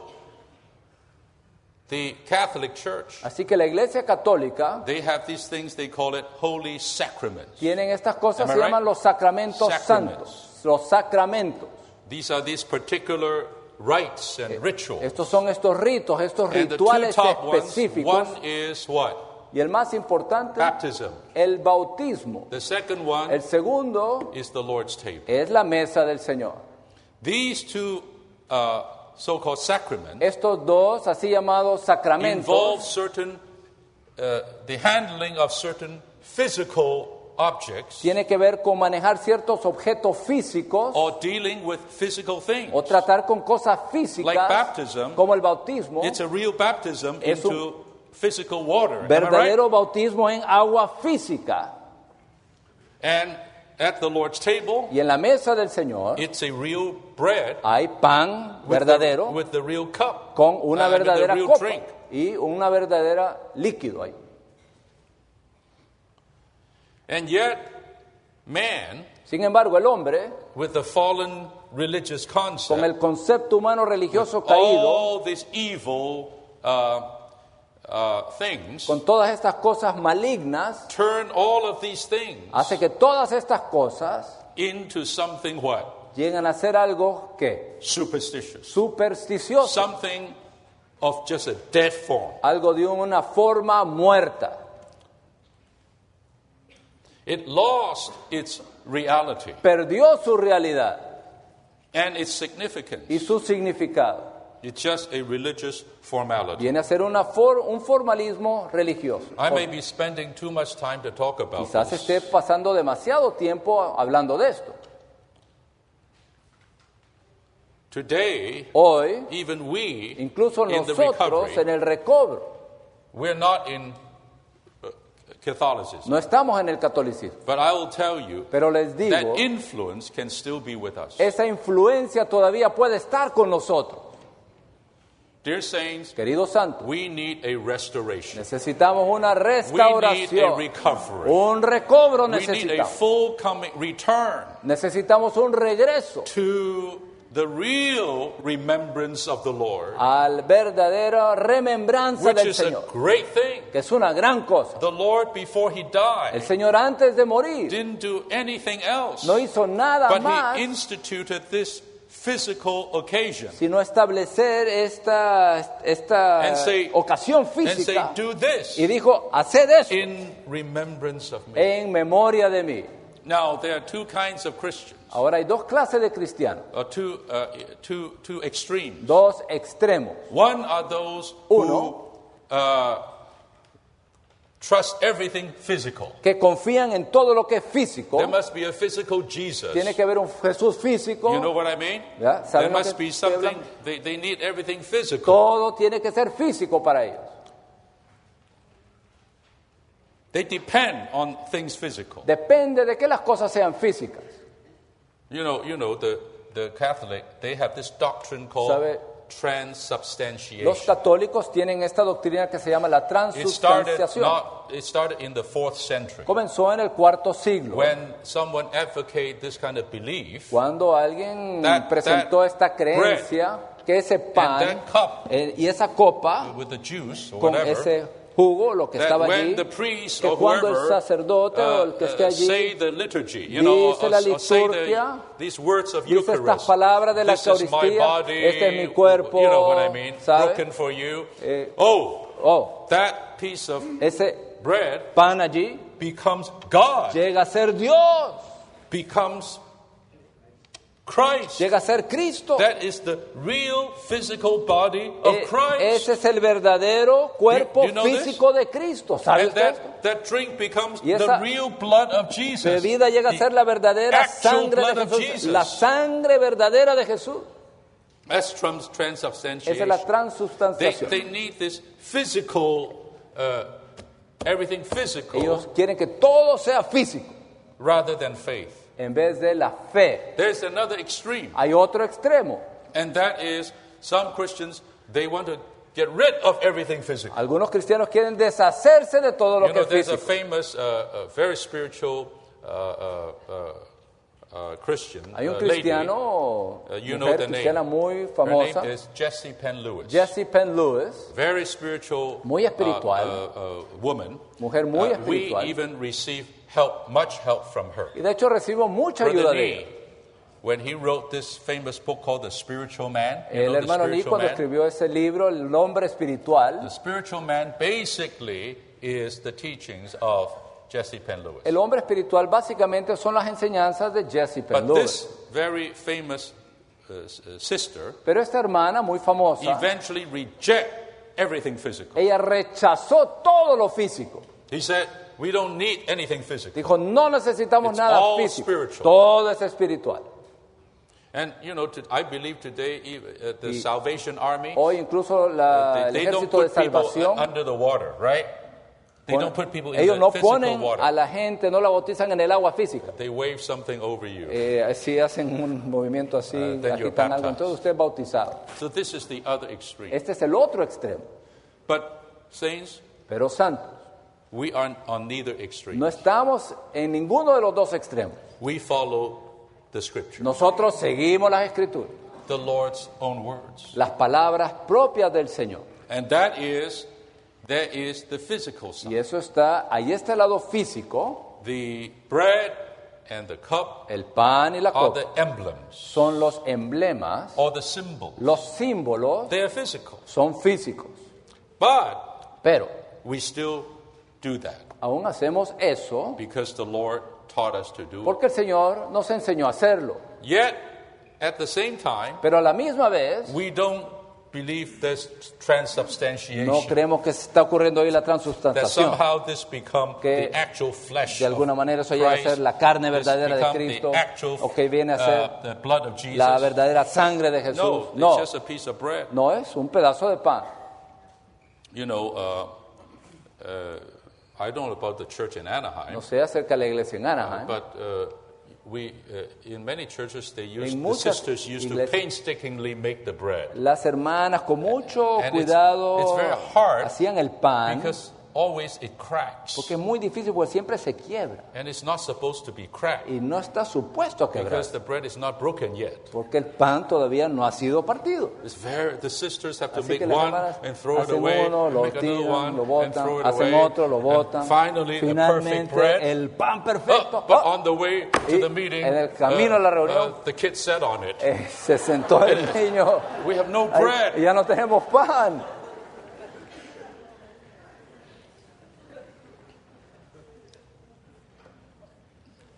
the Catholic Church, Así que la iglesia católica they have these things, they call it holy sacraments. tienen estas cosas, Am I se llaman right? los sacramentos Sacraments. santos, los sacramentos. These are these particular rites and rituals. Estos son estos ritos, estos And the two rituales top ones, específicos. one is what? Y el más importante, Baptism. el bautismo. The second one El segundo is the Lord's table. es la mesa del Señor. These two uh, so-called sacraments Estos dos, así llamados involve sacramentos, certain, uh, the handling of certain physical objects tiene que ver con manejar ciertos objetos físicos or dealing with physical things. o tratar con cosas físicas, Like baptism, como el bautismo, It's a real baptism Es un into physical water. Am I verdadero right? bautismo en agua física. And at the Lord's table, Y en la mesa del Señor it's a real bread hay pan with the, verdadero with the real cup. con una uh, with the verdadera real copa drink. y una verdadera líquido ahí. And yet, man, Sin embargo, el hombre, with the fallen religious con concept, el concepto humano religioso caído, all these evil uh, uh, things, con todas estas cosas malignas, turn all of these things hace que todas estas cosas into something what? lleguen a ser algo que Superstitious. supersticioso, Something of just a dead form. algo de una forma muerta. It lost its reality Perdió su realidad and its significance. y su significado. It's just a religious formality. Viene a ser una for- un formalismo religioso. I may be spending too much time to talk about Quizás this. esté pasando demasiado tiempo hablando de esto. Today, Hoy, even we, incluso in the nosotros recovery, en el recobro, we're not in uh, Catholicism. no estamos en el catolicismo. But I will tell you Pero les that digo, influence can still be with us. esa influencia todavía puede estar con nosotros. Dear saints, Queridos santos, we need a restoration. necesitamos una We need a restauración, recovery. un recobro We need a necesitamos. full coming return Necesitamos un regreso to the real remembrance of the Lord, al verdadero remembranza which del is a Señor, great thing. que es una gran cosa. The Lord, before he El died, Señor antes de morir didn't do anything else, no hizo nada but más he instituted this physical occasion sino establecer esta, esta And say- ocasión and say, física do this y dijo, haced eso in remembrance of me. en memoria de mí. Now, there are two kinds of Christians, Ahora hay dos clases de cristianos, or two, uh, two, two extremes. dos extremos. One are those Uno. who uh, trust everything physical. que confían en todo lo que es físico. There must be a physical Jesus. Tiene que haber un Jesús físico. You know what I mean? ¿Ya? There ¿Saben lo must que be estoy something, hablando? they, they need everything physical. Todo tiene que ser físico para ellos. They depend on things physical. Depende de que las cosas sean físicas. You know, you know, the, the Catholic, they have this doctrine called ¿Sabe? transubstantiation. Los católicos tienen esta doctrina que se llama la It started, transubstanciación. not, it started in the fourth century. Comenzó en el cuarto siglo, When someone advocated this kind of belief, cuando alguien That- presentó that esta creencia que ese pan that cup eh, y esa copa with the juice or con whatever, ese jugo, lo que that estaba when allí, the priest que or cuando el whoever sacerdote o el que uh, esté uh, allí say the liturgy, you know, or, dice la or, or say the, liturgia, these words of dice estas Eucharist, palabras de la this is my Eucaristía, body, este es mi cuerpo, you know what I mean, ¿sabe? broken for you. Eh, oh, Oh, that piece of ese bread pan allí becomes God, llega a ser Dios, becomes Christ. llega a ser Cristo. That is the real physical body of Eh, Christ. Ese es el verdadero cuerpo You- you know this? físico de Cristo. ¿Sabe And usted esto? that, that drink becomes Y esa the real blood of Jesus. Bebida llega a The ser la verdadera actual sangre blood de of Jesús. Jesus. La sangre verdadera de Jesús. That's trans- Esa transubstantiation. es la They, transubstanciación. they need this physical, uh, everything physical, Ellos quieren que todo sea físico rather than faith. en vez de la fe. There's another extreme, Hay otro extremo. and that is some Christians, they want to get rid of everything physical. Algunos cristianos quieren deshacerse de todo lo You que know, es there's a físico. famous, uh, uh, very spiritual uh, uh, uh, uh, Christian Hay un uh, lady. cristiano, Uh, you know mujer the name. cristiana muy Her famosa, name is Jessie Penn Lewis. Jessie Penn Lewis, Very spiritual, Muy espiritual. uh, uh, uh, woman. mujer muy Uh, we espiritual. even receive help, much help from her. Y de hecho recibo mucha Brother ayuda de Nee, ella. when he wrote this famous book called The Spiritual Man, you El know the hermano Lee spiritual cuando man? escribió ese libro, El hombre espiritual, The spiritual man basically is the teachings of Jessie Penn Lewis. el hombre espiritual básicamente son las enseñanzas de Jessie Penn But Lewis. this very famous uh, s- uh, sister Pero esta hermana muy famosa, eventually reject everything physical. ella rechazó todo lo físico. He said, we don't need anything physical. Dijo, no necesitamos It's nada all físico, spiritual. todo es espiritual. And, you know, to, I believe today even, uh, the Y Salvation Army, Hoy incluso la- el they, they don't ejército de put people salvación, under the water, right? They pone- don't put people in ellos the no physical ponen water. a la gente, no la bautizan en el agua física. They wave something over you. Eh, así hacen un movimiento así, Uh, then you're agitan algo, baptized. entonces usted es bautizado. So this is the other extreme. Este es el otro extremo. But, saints, Pero santos, we are on neither extreme. no estamos en ninguno de los dos extremos. We follow the Scripture, Nosotros seguimos las escrituras, the Lord's own words. las palabras propias del Señor. And that is, there is the physical Y side. eso está, ahí está el lado físico, The bread and the cup el pan y la are copa. the emblems Son los emblemas, or the symbols. los símbolos They are physical. son físicos. But Pero we still do that aún hacemos eso because the Lord taught us to do it. porque el Señor nos enseñó a hacerlo. Yet, at the same time, Pero a la misma vez, we don't believe there's transubstantiation. no creemos que está ocurriendo hoy la That transubstanciación. somehow this become Que the actual flesh De alguna of manera eso llega a Christ. ser la carne This verdadera de become Cristo, the actual, o que viene a uh, ser the blood of Jesus. la verdadera sangre de Jesús. No, it's No, just a piece of bread. no es un pedazo de pan. You know, uh, uh, I don't know about the church in Anaheim, No sé acerca de la iglesia en Anaheim, but uh, we uh, in many churches they use En the muchas sisters used to iglesias- painstakingly make the bread las hermanas con mucho And it's- cuidado it's very hard hacían el pan, because always it cracks, porque es muy difícil, porque siempre se quiebra. and it's not supposed to be cracked Y no está supuesto a quebrar, because the bread is not broken yet. porque el pan todavía no ha sido partido. It's very, the sisters have to Así make que las one hermanas and throw it hacen away, uno, and lo make another tiran, one lo and throw botan, it hacen away. otro, lo And botan. finally, the perfect Finalmente, bread. el pan Oh, perfecto. but Oh, on the way to Y the meeting, en el camino a la reunión, the kid sat on it. eh, se sentó el niño. We have no Ay, bread. ya no tenemos pan.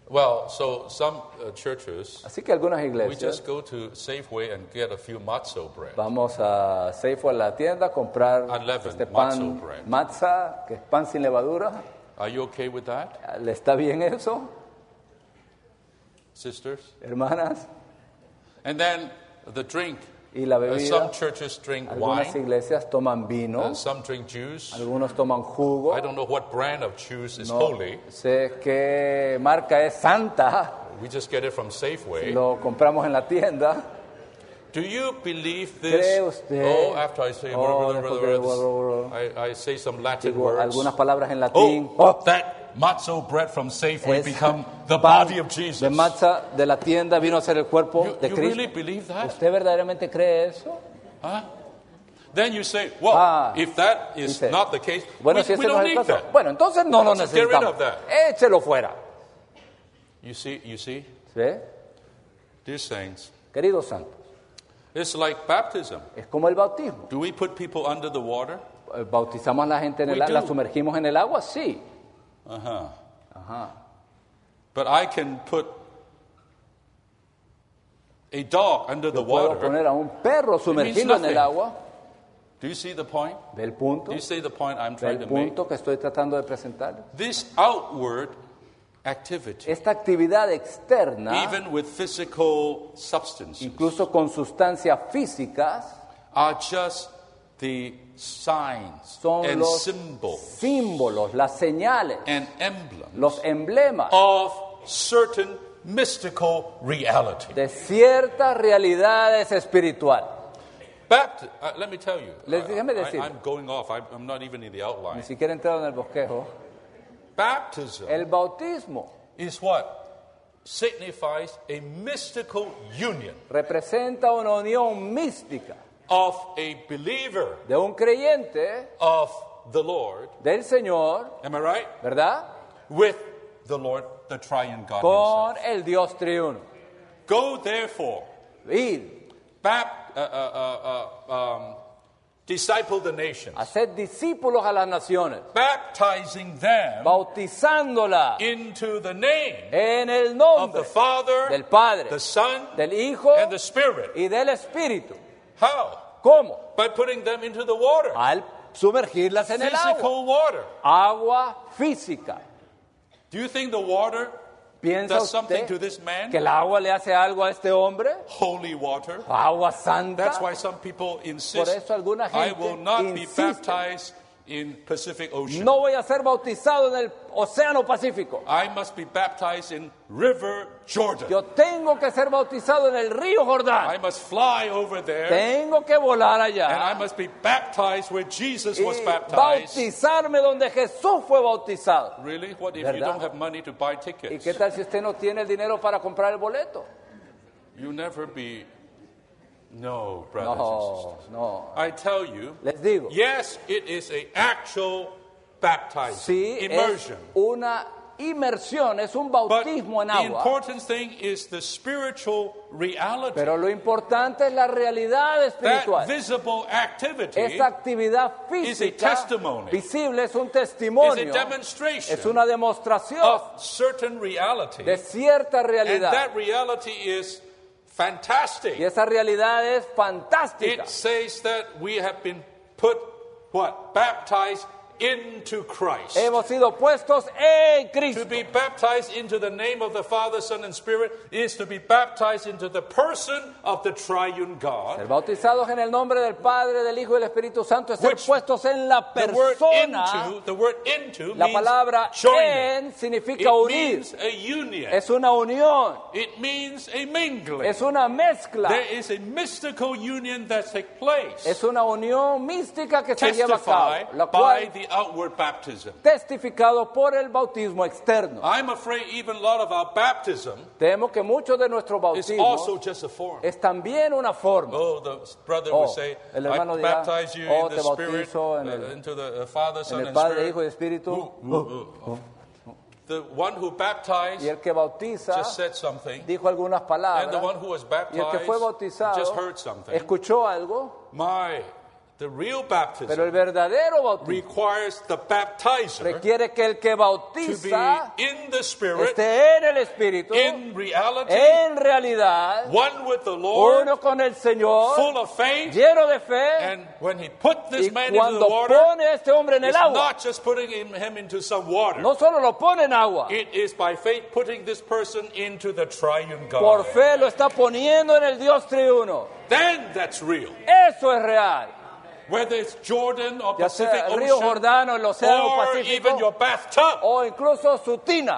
Well, so some uh, churches, Así que algunas we iglesias, just go to Safeway and get a few matzo bread. vamos a Safeway, a la tienda, a comprar Unleavened este pan matzo bread. matza, que es pan sin levadura. Are you okay with that, ¿Le está bien eso, sisters? hermanas? And then the drink. Y la Uh, bebida, some churches drink algunas wine, iglesias toman vino, uh, some drink juice. algunos toman jugo. I don't know what brand of juice is No holy. sé qué marca es santa, We just get it from Safeway. lo compramos en la tienda. Do you believe ¿Cree this? usted? Oh, after I say, Oh, después que- I, I say some Latin Digo words. algunas palabras en latín. Oh, that matzo bread from Safeway Es become the pan body of Jesus. de matza de la tienda vino a ser el cuerpo You, de you Cristo. really believe that? ¿Usted verdaderamente cree eso? Huh? Then you say, well, Ah, if that is dice, not the case, Bueno, we, si ese we no don't es el need caso, that. bueno, entonces no lo Let's get rid necesitamos. of that. Échelo fuera. You see, you see, ¿Sí? dear saints, Queridos santos, it's like baptism. es como el bautismo. Do we put people under the water? Eh, ¿Bautizamos a la gente en el We agua? ¿La do. sumergimos en el agua? Sí. Uh-huh. Ajá. But I can put a dog under the Yo puedo water. poner a un perro sumergido en el nothing. agua. Do you see the point? ¿Ve el punto? Do you see the point I'm ¿Ve trying el to make? punto que estoy tratando de presentar? This outward activity, Esta actividad externa, even with physical substances, incluso con sustancias físicas, are just the signs son and los symbols símbolos, las señales, and emblems los emblemas of certain mystical reality. de ciertas realidades espirituales. Bapt- uh, let me tell you, Les- I- déjame I, decir. I'm going off. I'm, I'm not even in the outline. Ni siquiera he entrado en el bosquejo. Baptism El bautismo is what signifies a mystical union representa una unión mística of a believer de un creyente of the Lord, del Señor, am I right? ¿verdad? With the Lord, the triune God Con himself. el Dios triuno. Go therefore, Ir, bap- uh, uh, uh, uh, um, disciple the nations, hacer discípulos a las naciones, baptizing them bautizándola into the name en el of nombre the Father, del Padre, the Son, del Hijo and the Spirit. y del Espíritu. How? ¿Cómo? By putting them into the water. Al sumergirlas en el agua. Physical water. Agua física. Do you think the water ¿Piensa does something usted to this man? que el agua le hace algo a este hombre? Holy water. Agua santa. That's why some people Por insist, eso alguna I gente will not be insiste. baptized in Pacific Ocean. No voy a ser bautizado en el Océano Pacífico. I must be baptized in River Jordan. Yo tengo que ser bautizado en el río I Jordán. must fly over there, Tengo que volar and I allá must be baptized where Jesus was y baptized. bautizarme donde Jesús fue bautizado. Really? What if you ¿Verdad? don't have money to buy ¿Y tickets? qué tal si usted no tiene el dinero para comprar el boleto? You never be. No, brothers and sisters. No, no. I tell you, Les digo, yes, it is a actual baptizing, sí, es immersion. una inmersión, es un But bautismo en the agua. important thing is the spiritual reality. Pero lo importante es la realidad That espiritual. visible activity Esta actividad is a física testimony. visible es un is a testimonio, demonstration es una demostración of certain reality. de cierta And realidad. that reality is fantastic. Y esa realidad es fantástica. It says that we have been put, what? Baptized into Christ. Hemos sido puestos en To Cristo. be baptized into the name of the Father, Son, and Spirit is to be baptized into the person of the triune God. Ser bautizados en el nombre del Padre, del Hijo y del Espíritu Santo es ser Which puestos en la The word persona. into, the word into La means palabra joining. en It significa unir. means a union. Es una unión, It means a mingling. es una mezcla, There is a mystical union that takes place, es una unión mística que se lleva a testified cabo, la by cual the outward baptism. testificado por el bautismo externo. I'm afraid even a lot of our baptism Temo que muchos de nuestros is bautismos also just a form. es también una forma. Oh, the brother Oh, would say, el I hermano dirá, baptize you oh, in te the Spirit, bautizo en uh, el- into the uh, Father, En Son, el and Padre, Hijo y Spirit. Espíritu. Uh, uh, uh. The one who Y baptized el que bautiza just said something, dijo algunas and the palabras. one who was Y el que fue baptized bautizado just heard something. escuchó algo. My The real baptism Pero el verdadero bautismo requires the baptizer requiere que el que to bautiza be in the Spirit, esté en el Espíritu, in reality, en realidad, one with the Lord, uno con el Señor, full of faith. lleno de fe, And when he put this y man into the cuando water, pone a este hombre en el it's agua, not just putting him, him into some water. no solo lo pone en agua, It is by faith putting this person into the triune God. por fe lo está poniendo en el Dios triuno. Then that's real. Eso es real. Whether it's Jordan or Ya Pacific sea el río Ocean Jordán o el océano or even your Pacífico bathtub. o incluso su tina.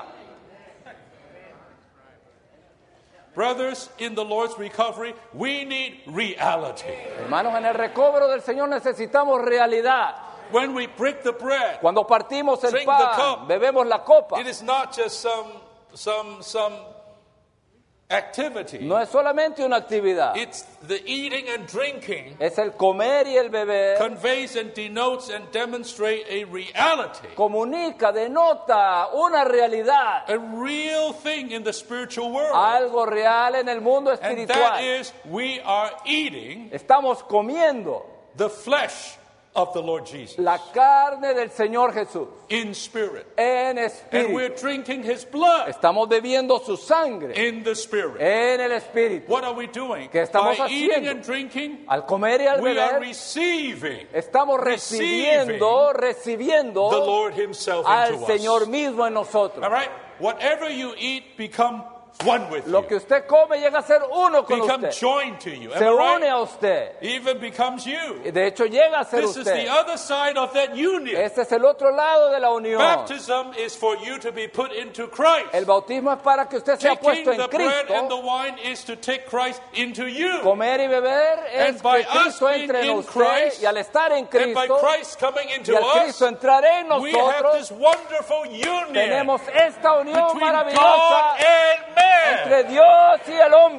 Brothers, in the Lord's recovery, we need reality. Hermanos, en el recobro del Señor necesitamos realidad. When we break the bread, Cuando partimos el Drink the pan, cup. bebemos la copa. it is not just some some some activity. No es solamente una actividad, It's the eating and drinking es el comer y el beber. conveys and denotes and demonstrate a reality, Comunica, denota una realidad, a real thing in the spiritual world. algo real en el mundo And that espiritual. is, we are eating Estamos comiendo the flesh of the Lord Jesus la carne del Señor Jesús in spirit. en And we're espíritu. drinking His blood Estamos bebiendo su sangre in the spirit. en el espíritu. What are we doing? ¿Qué estamos By eating haciendo? and drinking, Al comer y al we are beber, receiving estamos recibiendo, the recibiendo Lord Himself al into Señor us. mismo en nosotros. All right? Whatever you eat, become one with Lo que you. usted come llega a ser uno con Become usted. joined to you. Am Se I une right? a usted. Even becomes you. De hecho, llega a ser This is the usted. other side of that union. Este es el otro lado de la unión. Baptism is for you to be put into Christ. El bautismo es para que usted sea Taking puesto en the bread and the Cristo. wine is to take Christ into you. Comer y beber es And by que Cristo us being entre en in usted, Christ, y al estar en And by Cristo Christ coming y into al us, Cristo entrar en we have nosotros, this wonderful union tenemos esta unión between maravillosa God and man. entre Dios y el hombre.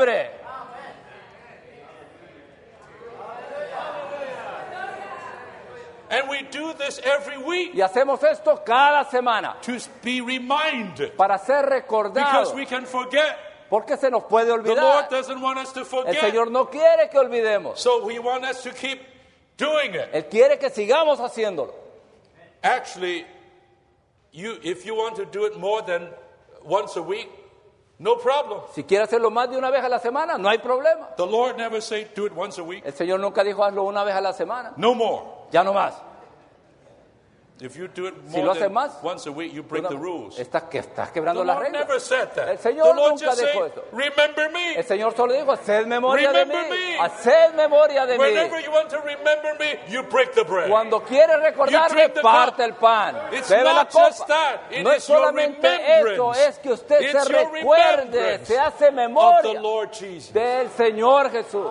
And we do this every week Y hacemos esto cada semana to be reminded, para ser because recordados, we can forget. porque se nos puede The Lord olvidar. doesn't want us to El forget. Señor no quiere que olvidemos. So He wants us to keep doing it. Él quiere que sigamos haciéndolo. Actually, you if you want to do it more than once a week, no problem. Si quiere hacerlo más de una vez a la semana, no hay problema. The Lord never said do it once a week. El Señor nunca dijo hazlo una vez a la semana. No more. Ya no más. If you do it Si more lo haces than más, once a week, you break Una- the rules. Estás, que estás The quebrando las Lord reglas. never said that. El The Señor Lord nunca just dijo said, eso. remember me. El Señor solo dijo, haced memoria de mí. Remember me. Haced memoria de Whenever mí. you want to remember me, you break the bread. Cuando quieres recordarme, drink the parte cup. el pan. It's Bebe la not just copa. that. It No es is your solamente eso, remembrance. es que usted It's se your recuerde, remembrance se hace of the memoria Lord Jesus. del Señor Jesús.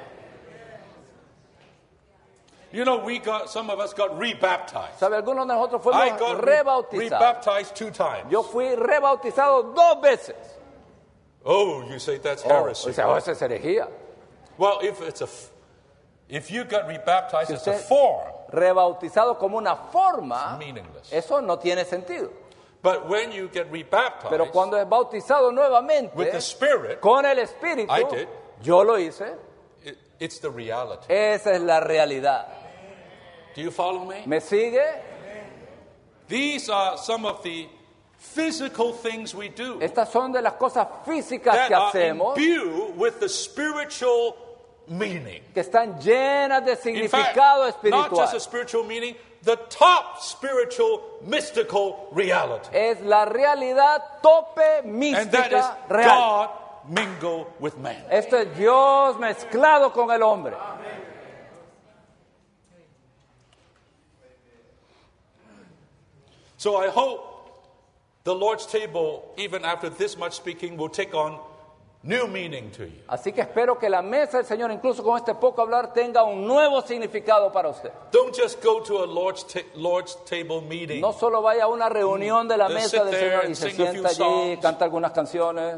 You know, we got some of us got rebaptized. ¿Sabe? Algunos de nosotros I fuimos got re- rebautizados. rebaptized two times. Yo fui rebautizado dos veces. Oh, you say that's Oh, heresy. o sea, oh, esa es herejía. Well, if it's a, f- if you got rebaptized, Si it's a usted- form. Rebautizado como una forma, Meaningless. eso no tiene sentido. But when you get rebaptized Pero cuando es bautizado nuevamente with the Spirit, con el Espíritu, I did. yo lo hice, it, it's the reality. esa es la realidad. Do you follow me? ¿Me sigue? These are some of the physical things we do Estas son de las cosas físicas that que are hacemos imbued with the spiritual meaning. que están llenas de In fact, significado not espiritual. just a spiritual meaning, the top spiritual mystical reality. Es la realidad tope And that is mística real. God mingled with man. Esto es Dios mezclado con el hombre. So I hope the Lord's table, even after this much speaking, will take on new meaning to you. Así que espero que la mesa del Señor, incluso con este poco hablar, tenga un nuevo significado para usted. Don't just go to a Lord's, ta- Lord's table meeting. No solo vaya a una reunión de la Just mesa sit del there Señor y and se sing a few sienta allí, songs. canta algunas canciones.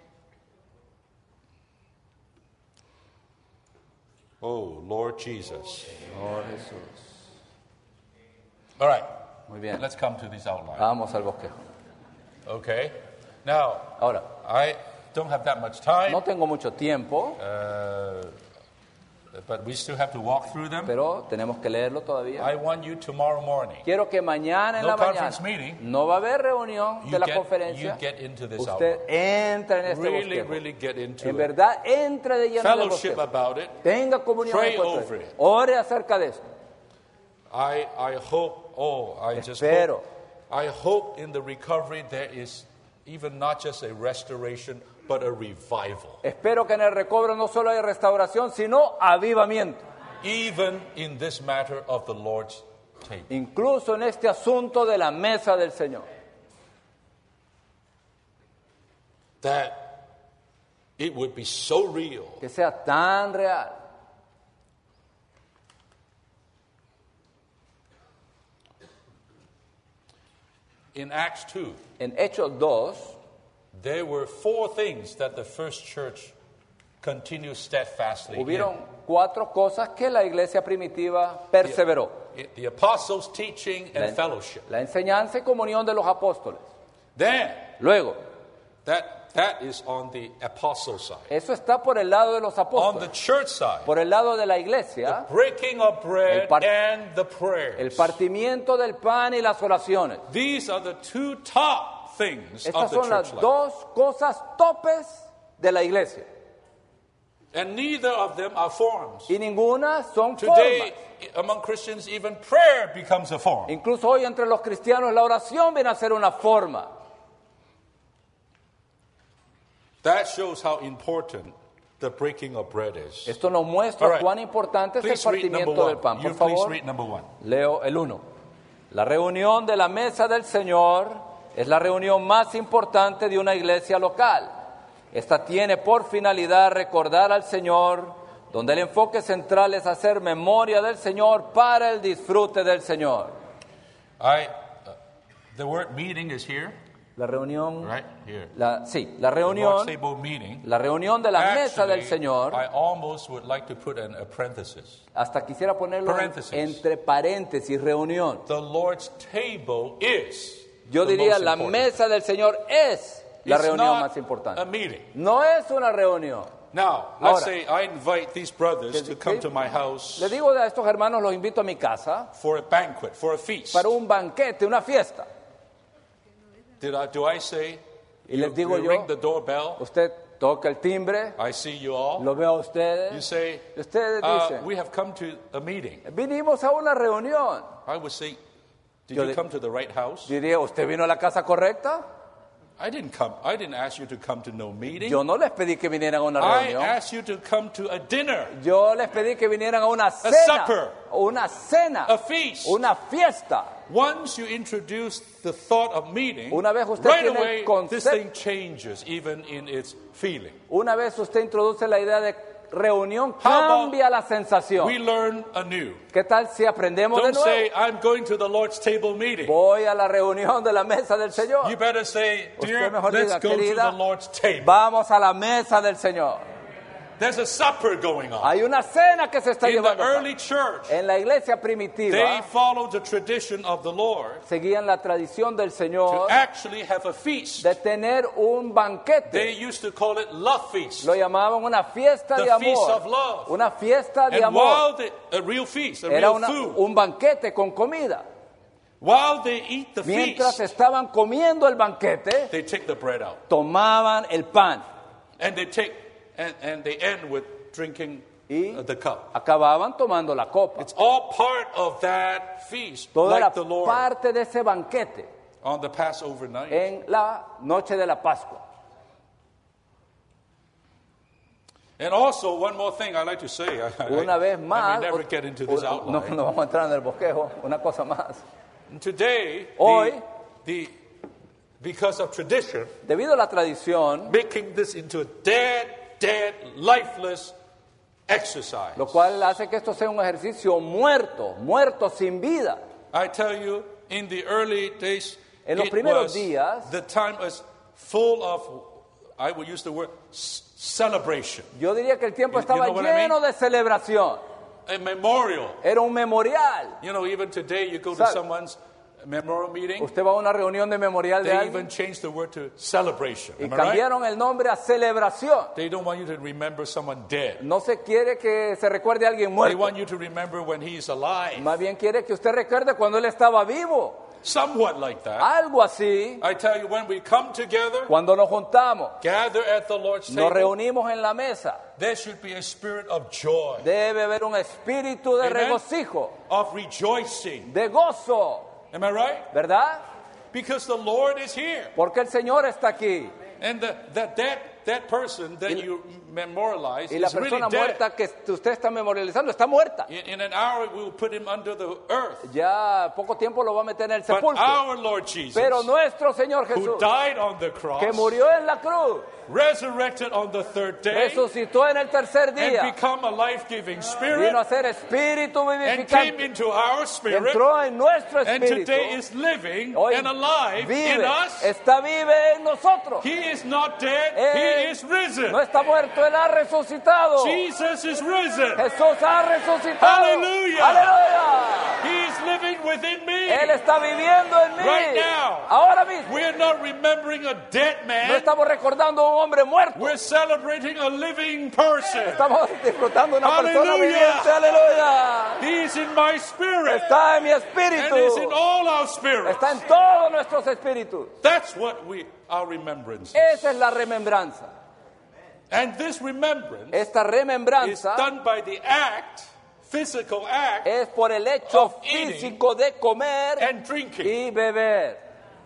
Oh, Lord Jesus. Señor Jesús. All right, Muy bien. let's come to this outline. Vamos al bosquejo. Okay. Now, Ahora, I don't have that much time. no tengo mucho tiempo. Uh, but we still have to walk through them. pero tenemos que leerlo todavía. I want you tomorrow morning. Quiero que mañana en No la conference mañana meeting. no va a haber reunión You de la get- conferencia. you get into this Usted entra en este Really, bosquejo. really get into En it. verdad, entre de lleno en el Fellowship bosquejo. about it. Tenga comunión Pray con over usted. it. Ore acerca de esto. I, I hope, oh, I just Espero. hope, I hope in the recovery there is even not just a restoration, but a revival. Espero que en el recobro no solo hay restauración, sino avivamiento. Even in this matter of the Lord's table. Incluso en este asunto de la mesa del Señor. That it would be so real. Que sea tan real. In Acts two, En Hechos dos, there were four things that the first church continued steadfastly in. hubieron cuatro cosas que la iglesia primitiva perseveró. The, the apostles' teaching and La, fellowship. la enseñanza y comunión de los apóstoles. Then, Luego, that, that is on the apostle side. eso está por el lado de los On the apóstoles. church side, Por el lado de la iglesia, breaking of bread El par- and the el prayers. partimiento del pan y las oraciones. These are the two top things Estas of the son las church life. dos cosas topes de la iglesia. And neither of them are forms. Y ninguna son Today, formas. among Christians, even prayer becomes a form. Incluso hoy entre los cristianos la oración viene a ser una forma. That shows how important the breaking of bread is. Esto nos muestra All right. cuán importante es el Please read number partimiento del one. pan. You Por please favor, read number one. leo el uno. La reunión de la mesa del Señor es la reunión más importante de una iglesia local. Esta tiene por finalidad recordar al Señor, donde el enfoque central es hacer memoria del Señor para el disfrute del Señor. I, uh, the word meeting is here, La reunión, right here. la, sí, la The Lord's reunión, table meeting. la reunión de la mesa del Actually, Señor. I almost would like to put an, a parenthesis. Hasta quisiera ponerlo en- Paréntesis. entre paréntesis, reunión. The Lord's table is Yo the diría most la important. mesa del Señor es la It's reunión not más a importante. meeting. No es una reunión. Now, let's Ahora. say I invite these brothers to come to my house Le digo a estos hermanos, los invito a mi casa for a banquet, for a feast. para un banquete, una fiesta. Did I, do I say, Y les digo you yo, ring the doorbell, usted toca el timbre, I see you all. lo veo a You ustedes. say, Y ustedes uh, dicen, we have come to a meeting. vinimos a una reunión. I would say, did Yo you de- come to the right house? Diría, ¿usted vino a la casa correcta? I didn't come. I didn't ask you to come to no meeting. Yo no les pedí que vinieran a una I reunión. asked you to come to a dinner, Yo les pedí que vinieran a una cena. supper. Una cena. a feast. Una fiesta. Once you introduce the thought of meeting, Una vez usted right tiene el away this concepto- thing changes, even in its feeling. Una vez usted introduce la idea de reunión, How about cambia la sensación. We learn anew. ¿Qué tal si aprendemos de Don't nuevo? say, I'm going to the Lord's table meeting. Voy a la reunión de la mesa del Señor. You better say, dear, Usted mejor let's diga, go to querida, the Lord's table. vamos a la mesa del Señor. There's a supper going on. Hay una cena que se está In the llevando a cabo. early church, En la iglesia they primitiva followed the tradition of the Lord seguían la tradición del to Señor actually have a feast. de tener un banquete. They used to call it love feast. Lo llamaban una fiesta The de feast of amor. love. Una fiesta de And amor. while the, a real feast, a Era real una- food, un banquete con comida. while they eat the Mientras feast, estaban comiendo el banquete, they take the bread out. tomaban el pan And they take, and, and they end with drinking y uh, the cup. acababan tomando la copa. It's all part of that feast, Todo like era the Lord parte de ese banquete on the Passover night. en la noche de la Pascua. And also, one more thing I'd like to say. I, I- Una vez I más, may never get into this una- outline. no, no vamos a entrar en el bosquejo, una cosa más. And today, Hoy, the, the, because of tradition, debido a la tradición, making this into a dead, dead, lifeless exercise. lo cual hace que esto sea un ejercicio muerto, muerto sin vida. I tell you, in the early days, En los it primeros was, días- the time was full of, I will use the word, s- celebration, Yo diría que el tiempo You- you estaba know what I lleno mean? de celebración. a memorial. Era un memorial. You know, even today you go to Sabe- someone's memorial meeting, Usted va a una reunión de memorial de they alguien even changed the word to celebration. y Am I right? cambiaron el nombre a celebración. They don't want you to remember someone dead. No se quiere que se recuerde a alguien They muerto. want you to remember when he's alive. Más bien quiere que usted recuerde cuando él estaba vivo. Somewhat like that. Algo así. I tell you, when we come together, Cuando nos juntamos, gather at the Lord's nos table, reunimos en la mesa, there should be a spirit of joy, debe haber un espíritu de Amen. regocijo, of rejoicing. de gozo, Am I right? ¿verdad? Because the Lord is here. Porque el Señor está aquí. And the, that, that, that person that you memorialize Y la is really persona dead. muerta que usted está memorializando está muerta. In, in an hour, we will put him under the earth. Ya poco tiempo lo va a meter en el But sepulcro. our Lord Jesus, Pero nuestro Señor who Jesús, died on the cross, que murió en la cruz, resurrected on the third day, resucitó en el tercer and día, become a life-giving spirit, vino a ser espíritu and came vivificante, into our spirit, entró en nuestro and espíritu, today is living hoy and alive in vive, us. está vive en nosotros. He is not dead, Él he is risen. no está muerto, Él ha resucitado. Jesus is risen. Jesús ha resucitado. Aleluya. Aleluya. He is living within me. Él está viviendo en mí. Right now. Ahora mismo. We are not remembering a dead No man. estamos recordando a un hombre muerto. We're celebrating a living person. Estamos disfrutando de una persona Aleluya. viviente. Aleluya. He is in my spirit. Está en mi And espíritu. is in all our spirits. Está en todos nuestros espíritus. That's what we our remembrance is. Esa es la remembranza. And this remembrance Esta is remembranza done by the act, physical act, es por el hecho of eating físico de comer and drinking. y beber.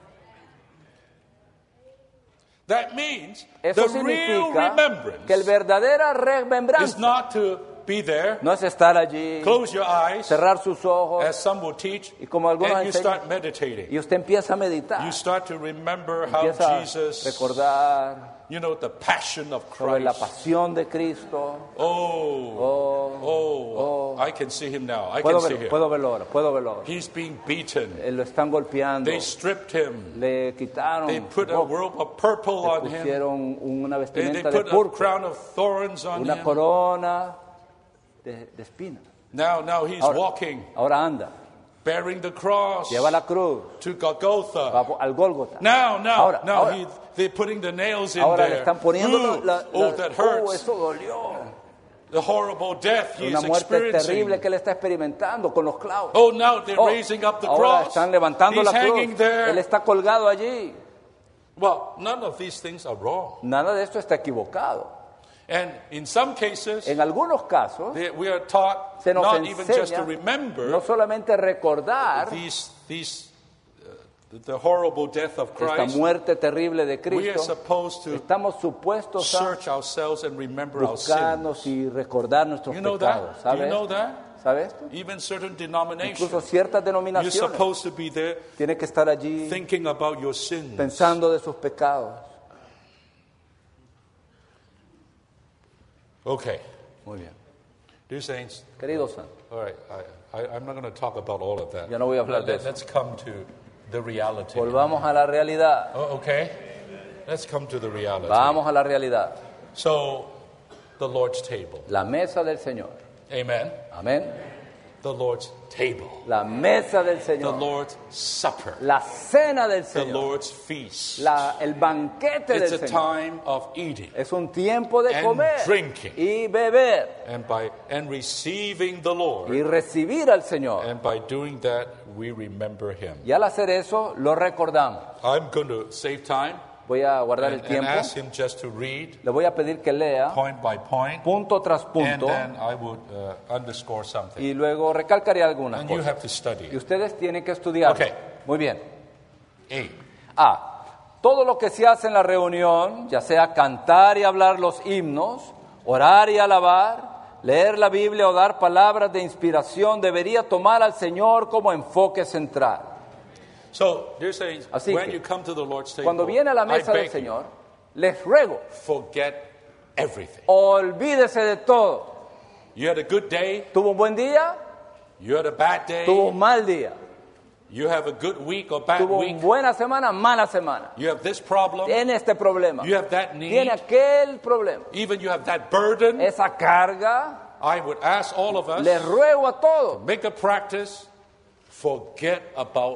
That means Eso the real significa remembrance que el verdadera is remembranza not to be there, no es estar allí, close your eyes, cerrar sus ojos as some will teach, y como algunos and you enseñan, start meditating. y usted empieza a meditar, You start to remember how empieza a Jesus, recordar you know, the passion of sobre la Christ. pasión de Cristo. Oh, Oh, oh, I can see him now. I puedo can see verlo, him. puedo verlo ahora, puedo verlo ahora. He's being beaten. Eh, Lo están golpeando, They stripped him. le quitaron, They put a ropa, robe of purple le on him. pusieron una They, they vestimenta de put a púrpura, crown of thorns on una him. corona de, de espinas. Now, now he's Ahora, walking, ahora anda, bearing the cross lleva la cruz to Golgotha. va al Gólgota. Now, now, Ahora, now ahora. he, they're putting the nails in Ahora le there. están poniendo Ooh, la, la- oh, la- that oh, hurts. eso dolió. The horrible death he Una is muerte experiencing. terrible que él está experimentando con los clavos. Oh, now they're Oh, raising up the ahora cross. están levantando He's la cruz. hanging there. Él está colgado allí. Well, none of these things are wrong. Nada de esto está equivocado. And in some cases, En algunos casos they- we are taught se nos not even just to enseña remember no solamente recordar these, these, uh, the- the horrible death of esta Christ. muerte terrible de We are Cristo. supposed to Estamos supuestos a search ourselves and remember our sins. buscarnos y recordar nuestros You know pecados. that? Do ¿Sabe you know esto? that? ¿Sabe esto? Even certain Incluso denominations, ciertas you're denominaciones supposed to be there tiene que estar allí thinking about your sins. pensando de sus pecados. Okay, Muy bien. dear saints, Queridos santos, all right, I, I, I'm not going to talk about all of that. Ya no voy a hablar de Let, eso. let's come to the reality. volvamos a la realidad. Oh, okay, let's come to the reality. Vamos a la realidad. So, the Lord's table. La mesa del Señor. Amen. Amén. The Lord's table. La mesa del The Señor. Lord's supper. La cena del The Señor. Lord's feast. La, el banquete It's del a Señor. time of eating Es un tiempo de and comer drinking. y beber and by and receiving the Lord. y recibir al Señor. And by doing that, we remember Him. Y al hacer eso, lo recordamos. I'm going to save time Voy a guardar and, el and tiempo. ask Him just to read Le voy a pedir que lea point by point, punto tras and punto then I would uh, underscore something. y luego recalcaré algunas And you cosas. have to study Y it. ustedes tienen que estudiar. Ok. Muy bien. Eight. A. Todo lo que se hace en la reunión, ya sea cantar y hablar los himnos, orar y alabar, leer la Biblia o dar palabras de inspiración, debería tomar al Señor como enfoque central. So, dear saints, Así when que, you come to the Lord's table, Cuando viene a la I mesa del beg you, Señor, les ruego, forget everything. olvídese de todo. You had a good day, ¿Tuvo un buen día? you had a bad day, Tuvo un mal día. you have a good week or bad Tuvo week, una buena semana, mala semana. you have this problem, Tiene este problema. you have that need, Tiene aquel problema. even you have that burden. Esa carga, I would ask all of us, les ruego a todos, make a practice, forget about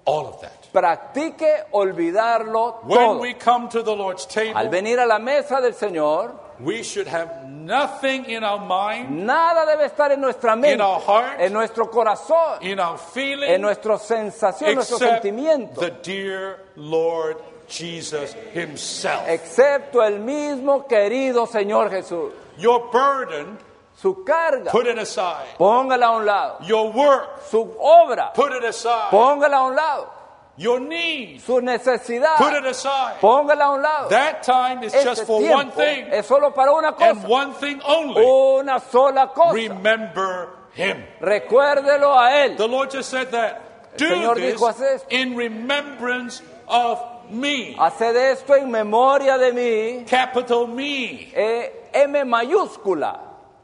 all of that. Practique olvidarlo When todo. we come to the Lord's Al table, venir a la mesa del Señor, we should have nothing in our mind, nada debe estar en nuestra in mente, our heart, en nuestro corazón, in our en feeling, nuestra sensación, en nuestro except sentimiento, the dear Lord Jesus himself. excepto el mismo querido Señor Jesús. Your burden, Su carga, put it aside. póngala a un lado. Your work, Su obra, put it aside. póngala a un lado. Your need, Su necesidad, put it aside. póngala a un lado. That time is Este just for one tiempo thing, es solo para una and cosa, one thing only. una sola cosa. Remember him. Recuérdelo a Él. The Lord just said that. El Do Señor this dijo, "Haz esto." in remembrance of me. Haced esto en memoria de mí, Capital me. eh, M mayúscula.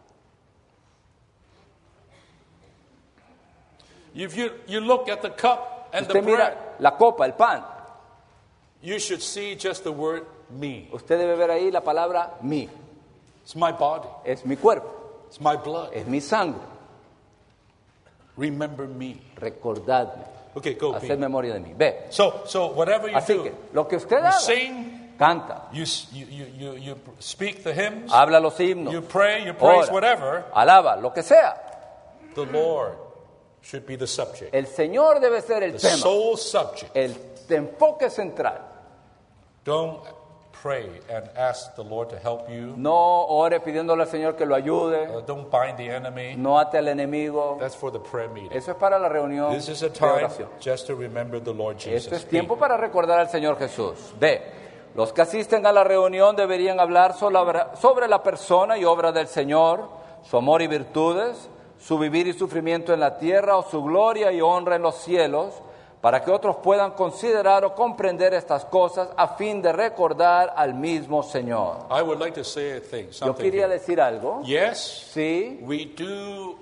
If you, you look at the cup and the Usted bread, mira la copa, el pan. you should see just the word me. Usted debe ver ahí la palabra mí. It's my body. Es mi cuerpo, It's my blood. es mi sangre. Remember me. Recordadme. Okay, go. Haced Pete. memoria de mí. Ve. So, so whatever you Así do, que lo que usted you haga, sing, canta, you, s- you, you, you, you speak the hymns, habla los himnos, you pray, you praise, ora, whatever. alaba, lo que sea. The Lord should be the subject, El Señor debe ser el the tema, sole subject. el enfoque central. Don't pray and ask the Lord to help you. No ore pidiéndole al Señor que lo ayude, Uh, don't bind the enemy. no ate al enemigo. That's for the prayer meeting. Eso es para la reunión This is a de time oración. just to remember the Lord Jesus. Esto es tiempo para recordar al Señor Jesús. Ve, los que asisten a la reunión deberían hablar sobre sobre la persona y obra del Señor, su amor y virtudes, su vivir y sufrimiento en la tierra o su gloria y honra en los cielos, para que otros puedan considerar o comprender estas cosas a fin de recordar al mismo Señor. I would like to say a thing, Yo something quería here. decir algo. Yes, Sí, we do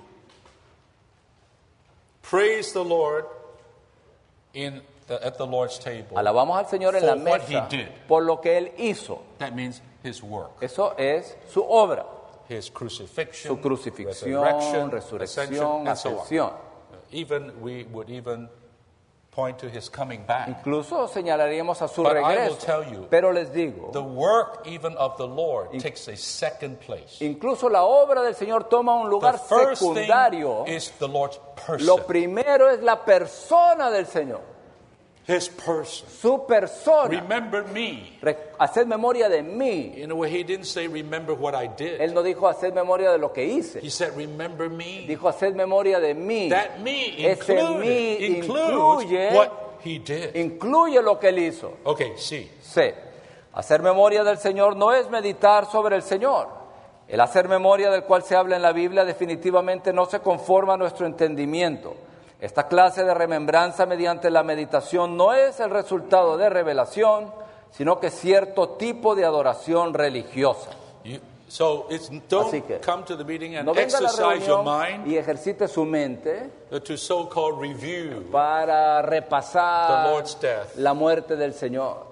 praise the Lord in the, at the Lord's table. alabamos al Señor en la For what he mesa did. por lo que Él hizo. That means his work, Eso es su obra. his crucifixion, Su crucifixión, resurrection, resurrección, ascension, and so on. ascensión. Even we would even point to his coming back. Incluso señalaríamos a su But I will regreso. tell you, Pero les digo, The work even of the Lord takes a second place. incluso la obra del Señor toma un The lugar first secundario. thing is the Lord's person. Lo primero es la persona del Señor, His person. su persona. Remember me. Re- Haced memoria de mí. In a way, he didn't say, remember what I did. Él no dijo haced memoria de lo que hice. He said, remember me. Dijo haced memoria de mí. That me Ese included, mí includes incluye, what he did. incluye lo que él hizo. Okay, see. C. Hacer memoria del Señor no es meditar sobre el Señor. El hacer memoria del cual se habla en la Biblia definitivamente no se conforma a nuestro entendimiento. Esta clase de remembranza mediante la meditación no es el resultado de revelación, sino que cierto tipo de adoración religiosa. You, so it's, Así don't que, come to the meeting and No venga a la exercise your reunión mind y ejercite su mente to so-called review para the repasar Lord's death. la muerte del Señor.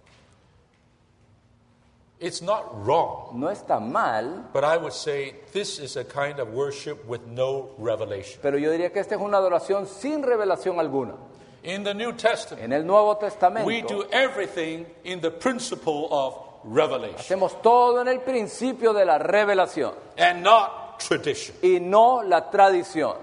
It's not wrong, No está mal, but I would say this is a kind of worship with no revelation. pero yo diría que esta es una adoración sin revelación alguna. In the New Testament, En el Nuevo we Testamento do everything in the principle of revelation hacemos todo en el principio de la revelación and not tradition. y no la tradición.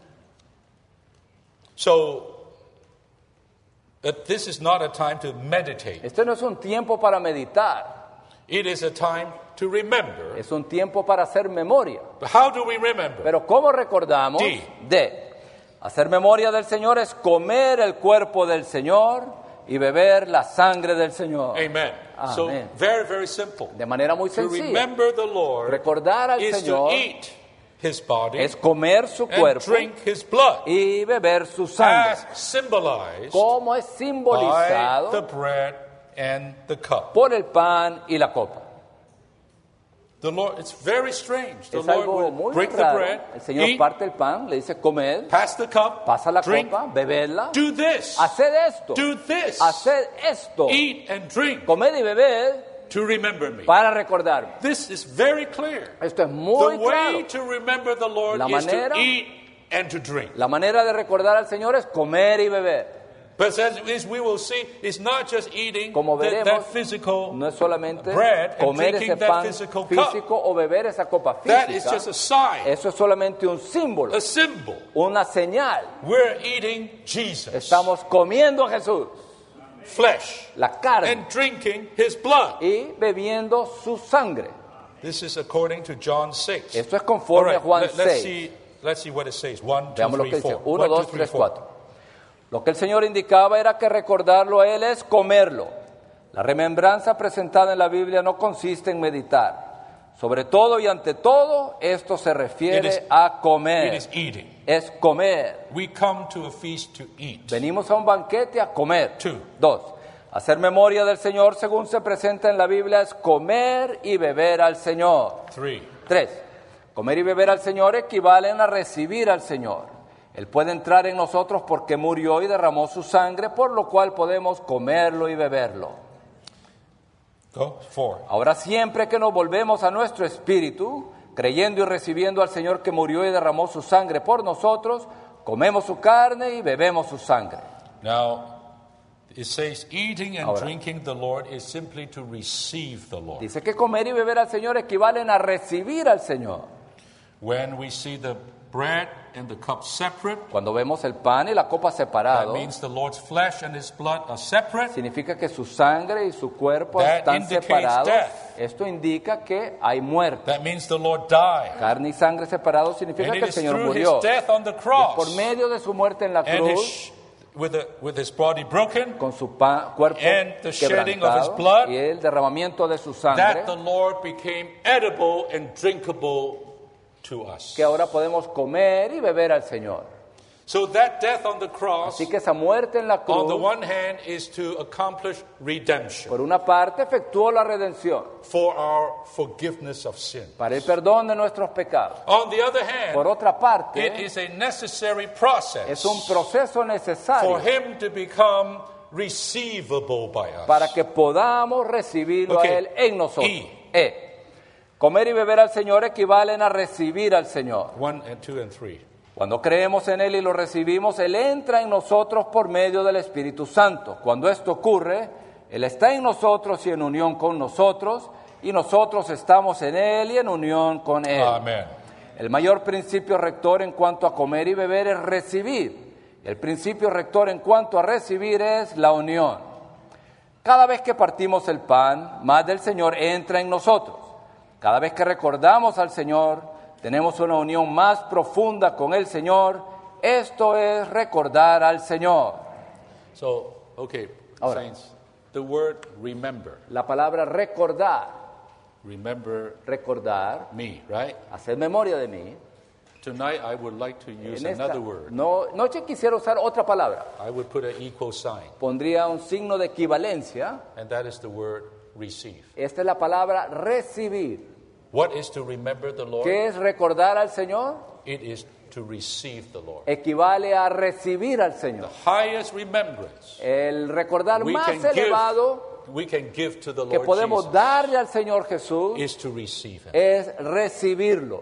So, that this is not a time to meditate. Este no es un tiempo para meditar, It is a time to remember. es un tiempo para hacer memoria. But how do we remember? Pero ¿cómo recordamos? D. De hacer memoria del Señor es comer el cuerpo del Señor y beber la sangre del Señor. Amen. So, Amen. very, very simple. De manera muy To sencilla. remember the Lord Recordar al is Señor to eat His body es comer su and cuerpo drink His blood, y beber su sangre, as symbolized como es by simbolizado the bread and the cup. por el pan y la copa. The Lord, it's very strange. The Es Lord algo will muy break the raro. bread, El Señor eat, parte el pan, le dice comed, pass the cup, pasa la drink, copa, bebedla, do this, haced esto, do this, haced esto, eat and drink comed y bebed to remember me. para recordarme. This is very clear. Esto es muy The way claro. to remember the Lord La is to manera- eat and to drink. La manera de recordar al Señor es comer y beber. But as, as we will see, it's not just eating Como that, veremos, that physical no es solamente bread and comer drinking ese that pan physical cup. físico o beber esa copa That is just física. a sign, Eso es solamente un símbolo, a symbol. una señal. We're eating Jesus, Estamos comiendo a Jesús, flesh, la carne, and drinking his blood. y bebiendo su sangre. This is according to John six. Esto es All conforme a right, Juan let, let's seis. see, let's see what it says. One, two, Veamos lo three, que dice. four. uno, One, two, dos, three, tres, four. cuatro. Lo que el Señor indicaba era que recordarlo a Él es comerlo. La remembranza presentada en la Biblia no consiste en meditar. Sobre todo y ante todo, esto se refiere It is- a comer. It is eating. Es comer. We come to a feast to eat. Venimos a un banquete a comer. Two. Dos. Hacer memoria del Señor, según se presenta en la Biblia, es comer y beber al Señor. Three. Tres. Comer y beber al Señor equivalen a recibir al Señor. Él puede entrar en nosotros porque murió y derramó su sangre, por lo cual podemos comerlo y beberlo. Go. Four. Ahora siempre que nos volvemos a nuestro espíritu, creyendo y recibiendo al Señor que murió y derramó su sangre por nosotros, comemos su carne y bebemos su sangre. Now, it says eating and Ahora. drinking the Lord is simply to receive the Lord. Dice que comer y beber al Señor equivalen a recibir al Señor. When we see the bread and the cup separate, Cuando vemos el pan y la copa that separados, means the Lord's flesh and his blood are separate. significa que su sangre y su cuerpo That están indicates separados. death. Esto indica que hay muerte. That means the Lord died. Carne y sangre separados significa And que it el is Señor through murió. his death on the Por cross medio de su muerte en la and his, cruz, sh- with, the, with his body broken, con su pa- cuerpo and the shedding of his quebrantado blood, y el derramamiento de su sangre, that the Lord became edible and drinkable to us. que ahora podemos comer y beber al Señor. So that death on the cross, Así que esa muerte en la on the cruz, one hand, is to accomplish redemption por una parte, efectuó la redención for our forgiveness of sin. para el perdón de nuestros pecados. On the other Por hand, otra it parte, is a necessary process es un proceso for necesario him to become receivable by us. para que podamos recibirlo Ok. a Él en nosotros. Y. E. Comer y beber al Señor equivalen a recibir al Señor. One and two and three. Cuando creemos en Él y lo recibimos, Él entra en nosotros por medio del Espíritu Santo. Cuando esto ocurre, Él está en nosotros y en unión con nosotros, y nosotros estamos en Él y en unión con Él. Amen. El mayor principio rector en cuanto a comer y beber es recibir. El principio rector en cuanto a recibir es la unión. Cada vez que partimos el pan, más del Señor entra en nosotros. Cada vez que recordamos al Señor, tenemos una unión más profunda con el Señor. Esto es recordar al Señor. So, okay, Ahora. saints, the word remember. La palabra recordar, Remember recordar, me, right? hacer memoria de mí. Tonight I would like to use En esta another word. no, noche quisiera usar otra palabra. I would put an equal sign, Pondría un signo de equivalencia. and that is the word receive. Esta es la palabra recibir. What is to remember the Lord? ¿Qué es recordar al Señor? It is to receive the Lord. Equivale a recibir al Señor. The highest remembrance El recordar we más can give, elevado we can give to the que Lord podemos Jesus darle al Señor Jesús is to receive Him. es recibirlo.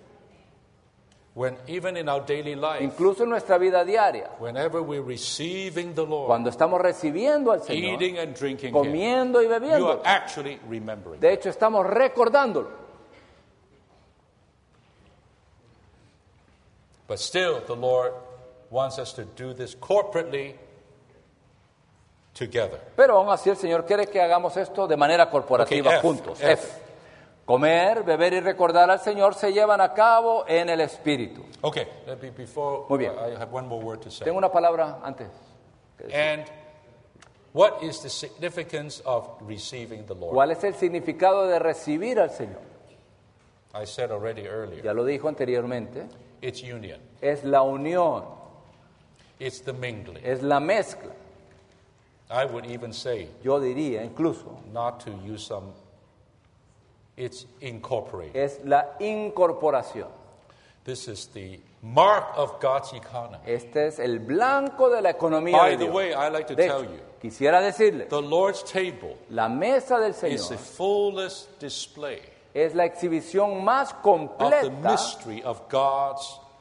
When even in our daily life, Incluso en nuestra vida diaria. whenever we're receiving the Lord, Cuando estamos recibiendo al Señor, eating and drinking Him, comiendo y you are bebiendo. actually remembering. De hecho, estamos recordándolo. But still, the Lord wants us to do this corporately together. Pero aún así el Señor quiere que hagamos esto de manera corporativa, Ok, F, juntos. F. F. Comer, beber y recordar al Señor se llevan a cabo en el Espíritu. Okay, uh, be- before Muy bien. uh, I have one more word to say. Tengo una palabra antes. And what is the significance of receiving the Lord? ¿Cuál es el significado de recibir al Señor? I said already earlier. Ya lo dijo anteriormente. It's union. Es la unión, It's the mingling. es la mezcla. I would even say, Yo diría incluso, not to use some, it's incorporated. es la incorporación. This is the mark of God's economy. Este es el blanco de la economía By de the Dios. way, I like to De tell hecho, you, quisiera decirle, the Lord's table la mesa del is the Señor fullest display es la exhibición más of the completa mystery of God's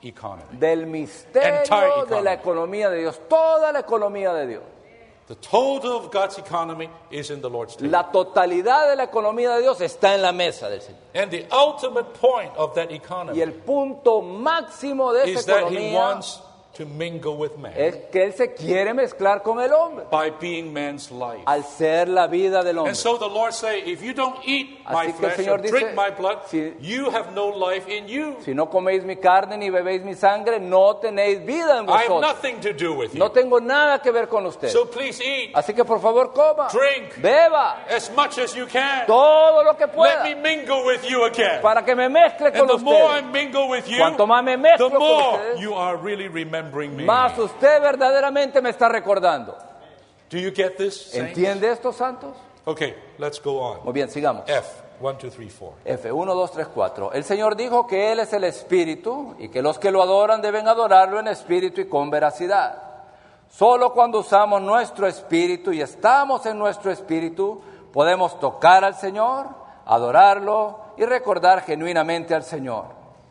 economy. del misterio Entire de la economy. economía de Dios, toda la economía de Dios. The total of God's economy is in the Lord's table. La totalidad de la economía de Dios está en la mesa del Señor. And the ultimate point of that Y economy el punto máximo de is esa that He economía wants to mingle with man es que Él se quiere mezclar con el hombre, by being man's life. al ser la vida del hombre. And so the Lord say, if you don't eat my Así que el flesh Señor or drink dice, my blood, si- you have no life in you. Si no coméis mi carne ni bebéis mi sangre, no tenéis vida en I have vosotros. nothing to do with No you. tengo nada que ver con ustedes. So please eat Así que por favor coma, Drink. beba as much as you can. todo lo que Let pueda me mingle with you again. para que me mezcle con And the more I ustedes. mingle with you, Cuanto más me the mezclo con more ustedes, you are really remembering me. más usted verdaderamente me está recordando. Do you get this? saints? ¿Entiende esto, santos? Okay, let's go on. Muy bien, sigamos. F, one, two, three, four. F, uno, dos, tres, cuatro. El Señor dijo que Él es el Espíritu y que los que lo adoran deben adorarlo en espíritu y con veracidad. Solo cuando usamos nuestro espíritu y estamos en nuestro espíritu, podemos tocar al Señor, adorarlo y recordar genuinamente al Señor.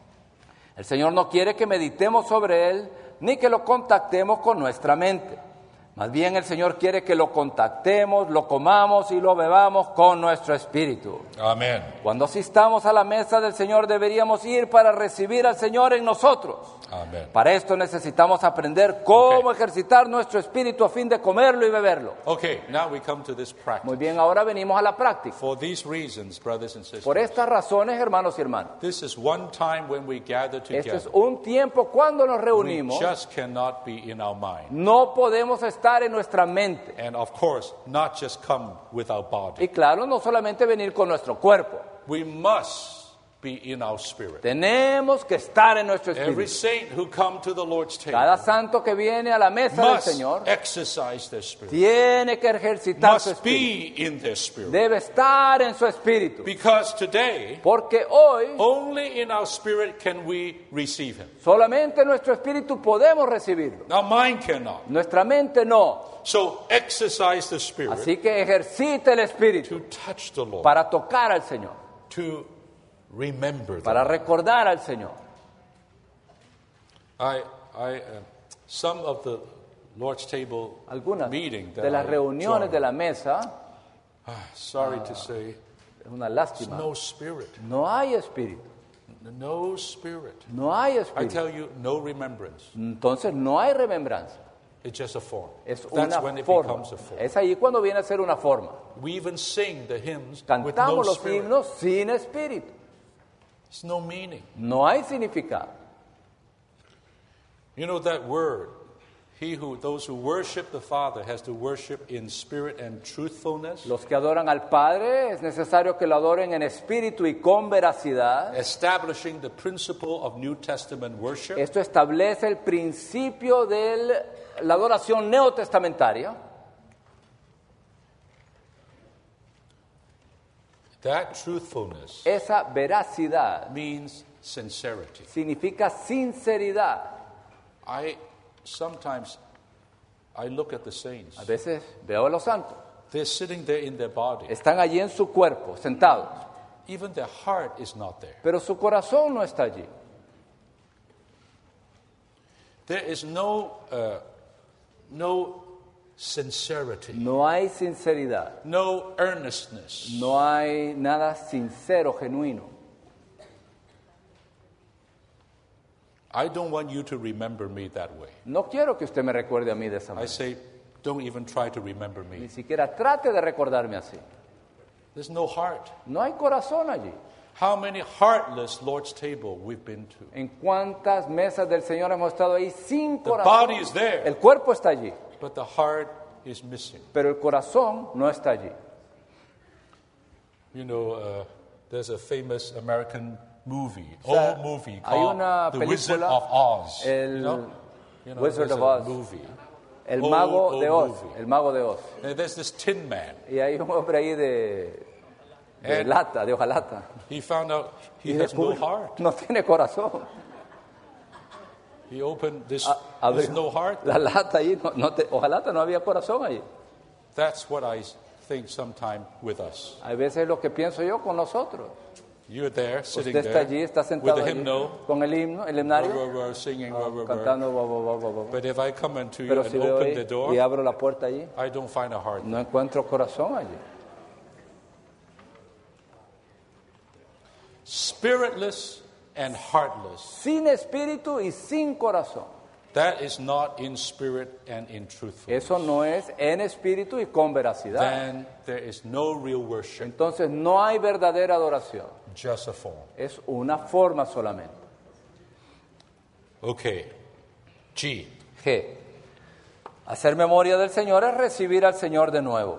El Señor no quiere que meditemos sobre Él ni que lo contactemos con nuestra mente. Más bien el Señor quiere que lo contactemos, lo comamos y lo bebamos con nuestro espíritu. Amen. Cuando asistamos a la mesa del Señor deberíamos ir para recibir al Señor en nosotros. Amen. Para esto necesitamos aprender cómo Ok. ejercitar nuestro espíritu a fin de comerlo y beberlo. Okay, now we come to this practice. Muy bien, ahora venimos a la práctica. For these reasons, brothers and sisters, Por estas razones, hermanos y hermanas, this is one time when we gather este together. es un tiempo cuando nos We reunimos, just cannot be in our mind. no podemos estar en nuestra mente. And of course, not just come with our body. Y claro, no solamente venir con nuestro cuerpo, We must be in our spirit. tenemos que estar en nuestro Every espíritu. saint who come to the Lord's Cada table santo que viene a la mesa del must Señor exercise their spirit. tiene que ejercitar su Must espíritu. be in their spirit. Debe estar en su espíritu. Because today, Porque hoy only in our spirit can we receive Him. solamente en nuestro espíritu podemos recibirlo. Our mind cannot. Nuestra mente no. So exercise the spirit Así que ejercite el espíritu to touch the Lord, para tocar al Señor, to remember the para Lord. recordar al Señor. I, I, uh, some of the Lord's table Algunas meeting that de las I reuniones joined, de la mesa, ah, sorry to say, es una there's lástima. no spirit. No hay espíritu. No spirit. No hay I espíritu. tell you, no remembrance. Entonces no hay remembranza. It's just a form. Es That's una when it forma. becomes a form. Es ahí cuando viene a ser una forma. We even sing the hymns with no Cantamos los spirit. himnos sin espíritu. It's no meaning. No hay significado. You know that word, he who, those who worship the Father has to worship in spirit and truthfulness, Los que adoran al Padre es necesario que lo adoren en espíritu y con veracidad. establishing the principle of New Testament worship. Esto establece el principio de la adoración neotestamentaria. That truthfulness Esa veracidad means sincerity. significa sinceridad. I sometimes I look at the saints. A veces veo a los santos. They're sitting there in their body. Están allí en su cuerpo, sentados. Even their heart is not there. Pero su corazón no está allí. There is no uh, no sincerity, No hay sinceridad. no earnestness. No hay nada sincero, genuino. I don't want you to remember me that way. No quiero que usted me recuerde a mí de esa I manera. say, don't even try to remember Ni me. siquiera trate de recordarme así. There's no heart. No hay corazón allí. How many heartless Lord's table we've been to? En cuántas mesas del Señor hemos estado ahí sin The corazón. body is there, El cuerpo está allí, but the heart is missing. pero el corazón no está allí. You know, uh, there's a famous American movie, sea, old movie hay called una The Wizard película, of Oz. el you know? You know, Wizard there's of a Oz. movie. El Old, mago old de Oz. movie. El mago de Oz. And there's this tin man. Y hay un hombre ahí de, de And- lata, de hojalata. He found out he Y has no descubre- heart. no tiene corazón. He opened this, A- there's abrió no heart. la lata ahí, no, no te- hojalata, no había corazón ahí. That's what I think sometime with us. Hay veces lo que pienso yo con nosotros. You're there, sitting Usted está there, allí, está with sentado the allí, hymnal, con el himno, el rah, himnario, rah, rah, singing, ah, rah, rah, rah. cantando. Ba, ba, ba, ba, ba, ba. But if I come into you Pero and si veo open ahí the y door, abro la puerta allí, I don't find a heart. no encuentro corazón allí. Spiritless and heartless. Sin espíritu y sin corazón. That is not in spirit and in truthfulness. Eso no es en espíritu y con veracidad. Then there is no real worship, Entonces no hay verdadera adoración. just a form. Es una forma solamente. Okay. G. G. Hacer memoria del Señor es recibir al Señor de nuevo.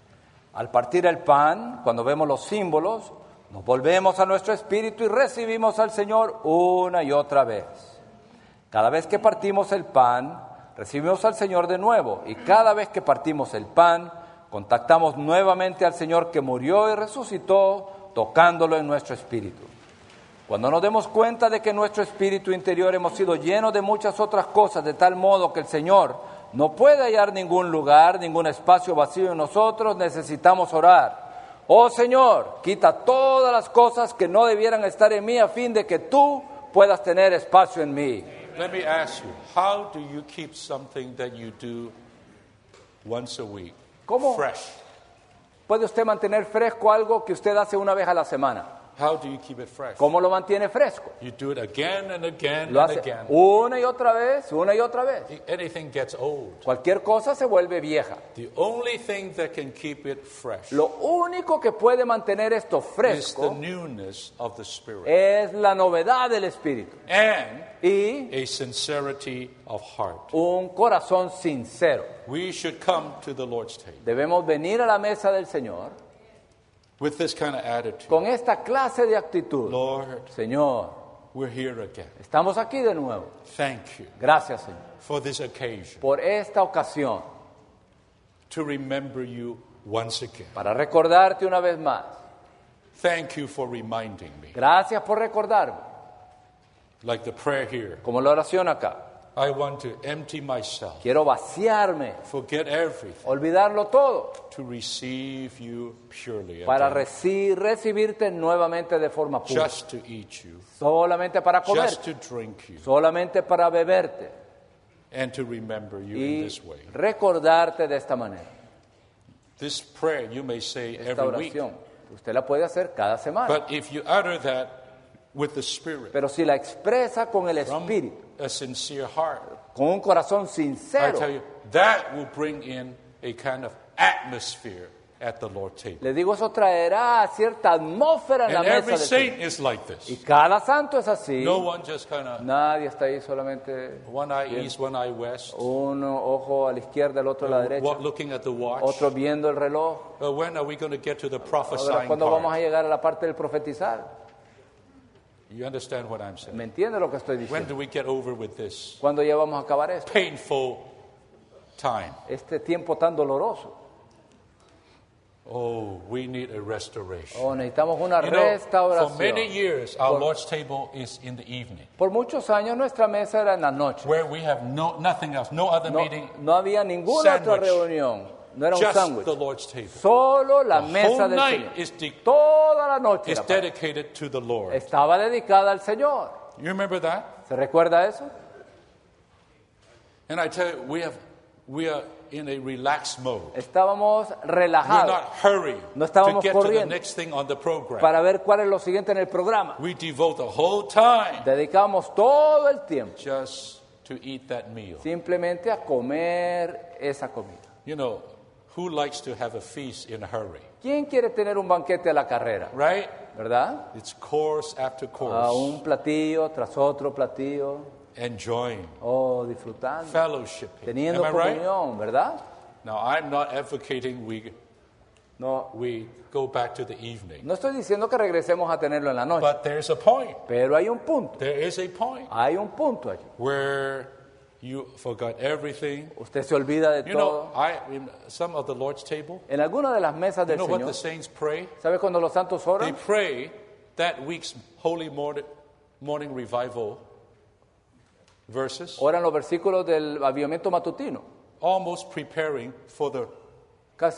Al partir el pan, cuando vemos los símbolos, nos volvemos a nuestro espíritu y recibimos al Señor una y otra vez. Cada vez que partimos el pan, recibimos al Señor de nuevo. Y cada vez que partimos el pan, contactamos nuevamente al Señor que murió y resucitó, tocándolo en nuestro espíritu. Cuando nos demos cuenta de que en nuestro espíritu interior hemos sido llenos de muchas otras cosas, de tal modo que el Señor no puede hallar ningún lugar, ningún espacio vacío en nosotros, necesitamos orar. Oh Señor, quita todas las cosas que no debieran estar en mí a fin de que tú puedas tener espacio en mí. Let me ask you, how do you keep something that you do once a week ¿Cómo? fresh? ¿Puede usted mantener fresco algo que usted hace una vez a la semana? How do you keep it fresh? ¿Cómo lo mantiene fresco? You do it again and again Lo and hace again. una y otra vez, una y otra vez. Anything gets old. Cualquier cosa se vuelve vieja. The only thing that can keep it fresh Lo único que puede mantener esto is the fresco newness of the Spirit es la novedad del Espíritu and y a sincerity of heart. un corazón sincero. We should come to the Lord's table Debemos venir a la mesa del Señor with this kind of attitude. con esta clase de actitud. Lord, Señor, we're here again. estamos aquí de nuevo. Thank you Gracias, Señor, for this occasion por esta ocasión, to remember you once again. para recordarte una vez más. Thank you for reminding me. Gracias por recordarme, Like the prayer here, como la oración acá. I want to empty myself, Quiero vaciarme, forget everything, olvidarlo todo, to receive you purely para again. reci- recibirte nuevamente de forma pura. Just to eat you, Solamente para comer, just to drink you, solamente para beberte and to remember you in y this way. recordarte de esta manera. This prayer you may say Esta every week, oración, usted la puede hacer cada semana, but if you utter that with the Spirit, pero si la expresa con el from Espíritu, a sincere heart, con un corazón I sincero, tell you, that will bring in a kind of atmosphere at the Lord's table. le digo, eso traerá cierta atmósfera en la And mesa every del Señor. saint is like Y this. cada santo es así. No one just kind of Nadie está ahí solamente one eye east, one eye west, un ojo a la izquierda, el otro a la derecha, wa- looking at the watch. otro viendo el reloj. Uh, when are we going to get to the Ahora, prophesying ¿cuándo vamos a part? llegar a la parte del profetizar? You understand what I'm saying? ¿Me entiende lo que estoy When diciendo? do we get over with this ¿Cuándo ya vamos a acabar esto? painful time? Este tiempo tan doloroso. Oh, we need a restoration. Oh, necesitamos una You know, for many restauración. years, our Por- Lord's table is in the evening, Por muchos años nuestra mesa era en la noche. where we have no nothing else, no other No, meeting, no había ninguna otra Sandwich. reunión. No era un just the sándwich. Lord's table. Solo la The mesa whole del night Señor. is, de- Toda la noche is era para- dedicated to the Lord. estaba dedicada al Señor. You remember that? ¿Se recuerda eso? And I tell you, we have we are in a relaxed mode. Estábamos We're relajados not hurrying No to estábamos get to the corriendo. next thing on the program. para ver cuál es lo siguiente en el programa. We devote the whole time Dedicamos todo el tiempo just to eat that meal. simplemente a comer esa comida. You know, who likes to have a feast in a hurry, ¿Quién quiere tener un banquete a la carrera? right? ¿Verdad? It's course after A course, un platillo tras otro platillo. enjoying, Oh, disfrutando. fellowshipping. Teniendo Am I right? comunión, ¿verdad? Now, I'm not advocating we No, we go back to the evening, no estoy diciendo que regresemos a tenerlo en la noche, but there's a point. pero hay un punto. There is a point Hay un punto allí. where you forgot everything. Usted se olvida de You know, todo. I in some of the Lord's table. En alguna de las mesas You del know what the Señor, saints pray? ¿sabe cuando los santos They oran? pray that week's holy morning, morning revival verses, Oran los versículos del avivamiento matutino, almost preparing for the casi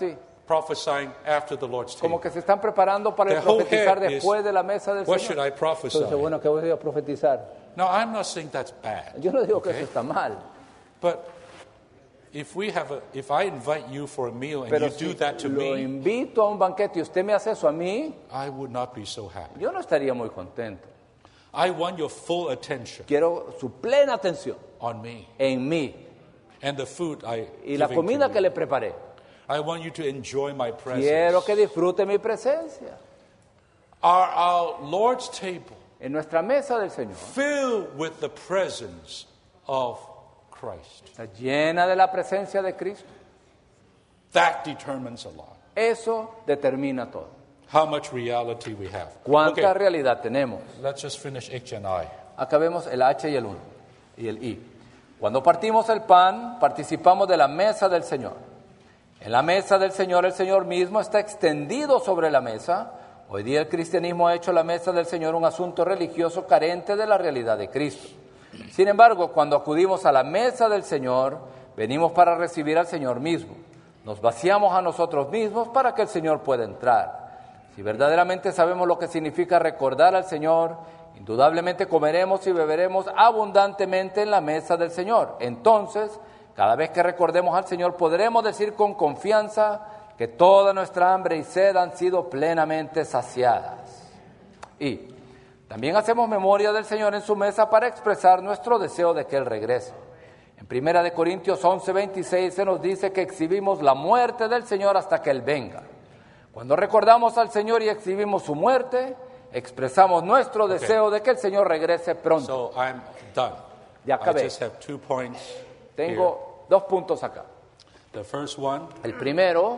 prophesying after the Lord's como table. que se están preparando para el The whole profetizar head is, después de la mesa del what should Señor. I prophesy? Entonces, bueno, ¿qué voy a profetizar? No, I'm not saying that's bad. Yo no digo que okay? eso está mal, But if we have a, if I invite you for a meal and pero you si do that to lo me, invito a un banquete y usted me hace eso a mí, I would not be so happy. yo no estaría muy contento. I want your full attention Quiero su plena atención on me en mí and the food I y la giving comida to que you. le preparé. I want you to enjoy my presence. Quiero que disfrute mi presencia. Are our Lord's table En nuestra mesa del Señor filled with the presence of Christ? está llena de la presencia de Cristo. That determines a lot. Eso determina todo. How much reality we have. ¿Cuánta Okay, realidad tenemos? let's just finish H and I. Acá vemos el H y el uno y el I. Cuando partimos el pan, participamos de la mesa del Señor. En la mesa del Señor, el Señor mismo está extendido sobre la mesa. Hoy día el cristianismo ha hecho la mesa del Señor un asunto religioso carente de la realidad de Cristo. Sin embargo, cuando acudimos a la mesa del Señor, venimos para recibir al Señor mismo. Nos vaciamos a nosotros mismos para que el Señor pueda entrar. Si verdaderamente sabemos lo que significa recordar al Señor, indudablemente comeremos y beberemos abundantemente en la mesa del Señor. Entonces, cada vez que recordemos al Señor, podremos decir con confianza que toda nuestra hambre y sed han sido plenamente saciadas. Y también hacemos memoria del Señor en su mesa para expresar nuestro deseo de que Él regrese. En primera de Corintios once, veintiséis se nos dice que exhibimos la muerte del Señor hasta que Él venga. Cuando recordamos al Señor y exhibimos su muerte, expresamos nuestro deseo de que el Señor regrese pronto. So I'm done. Ya acabé. I just have two points Tengo dos puntos acá. here. The first one El primero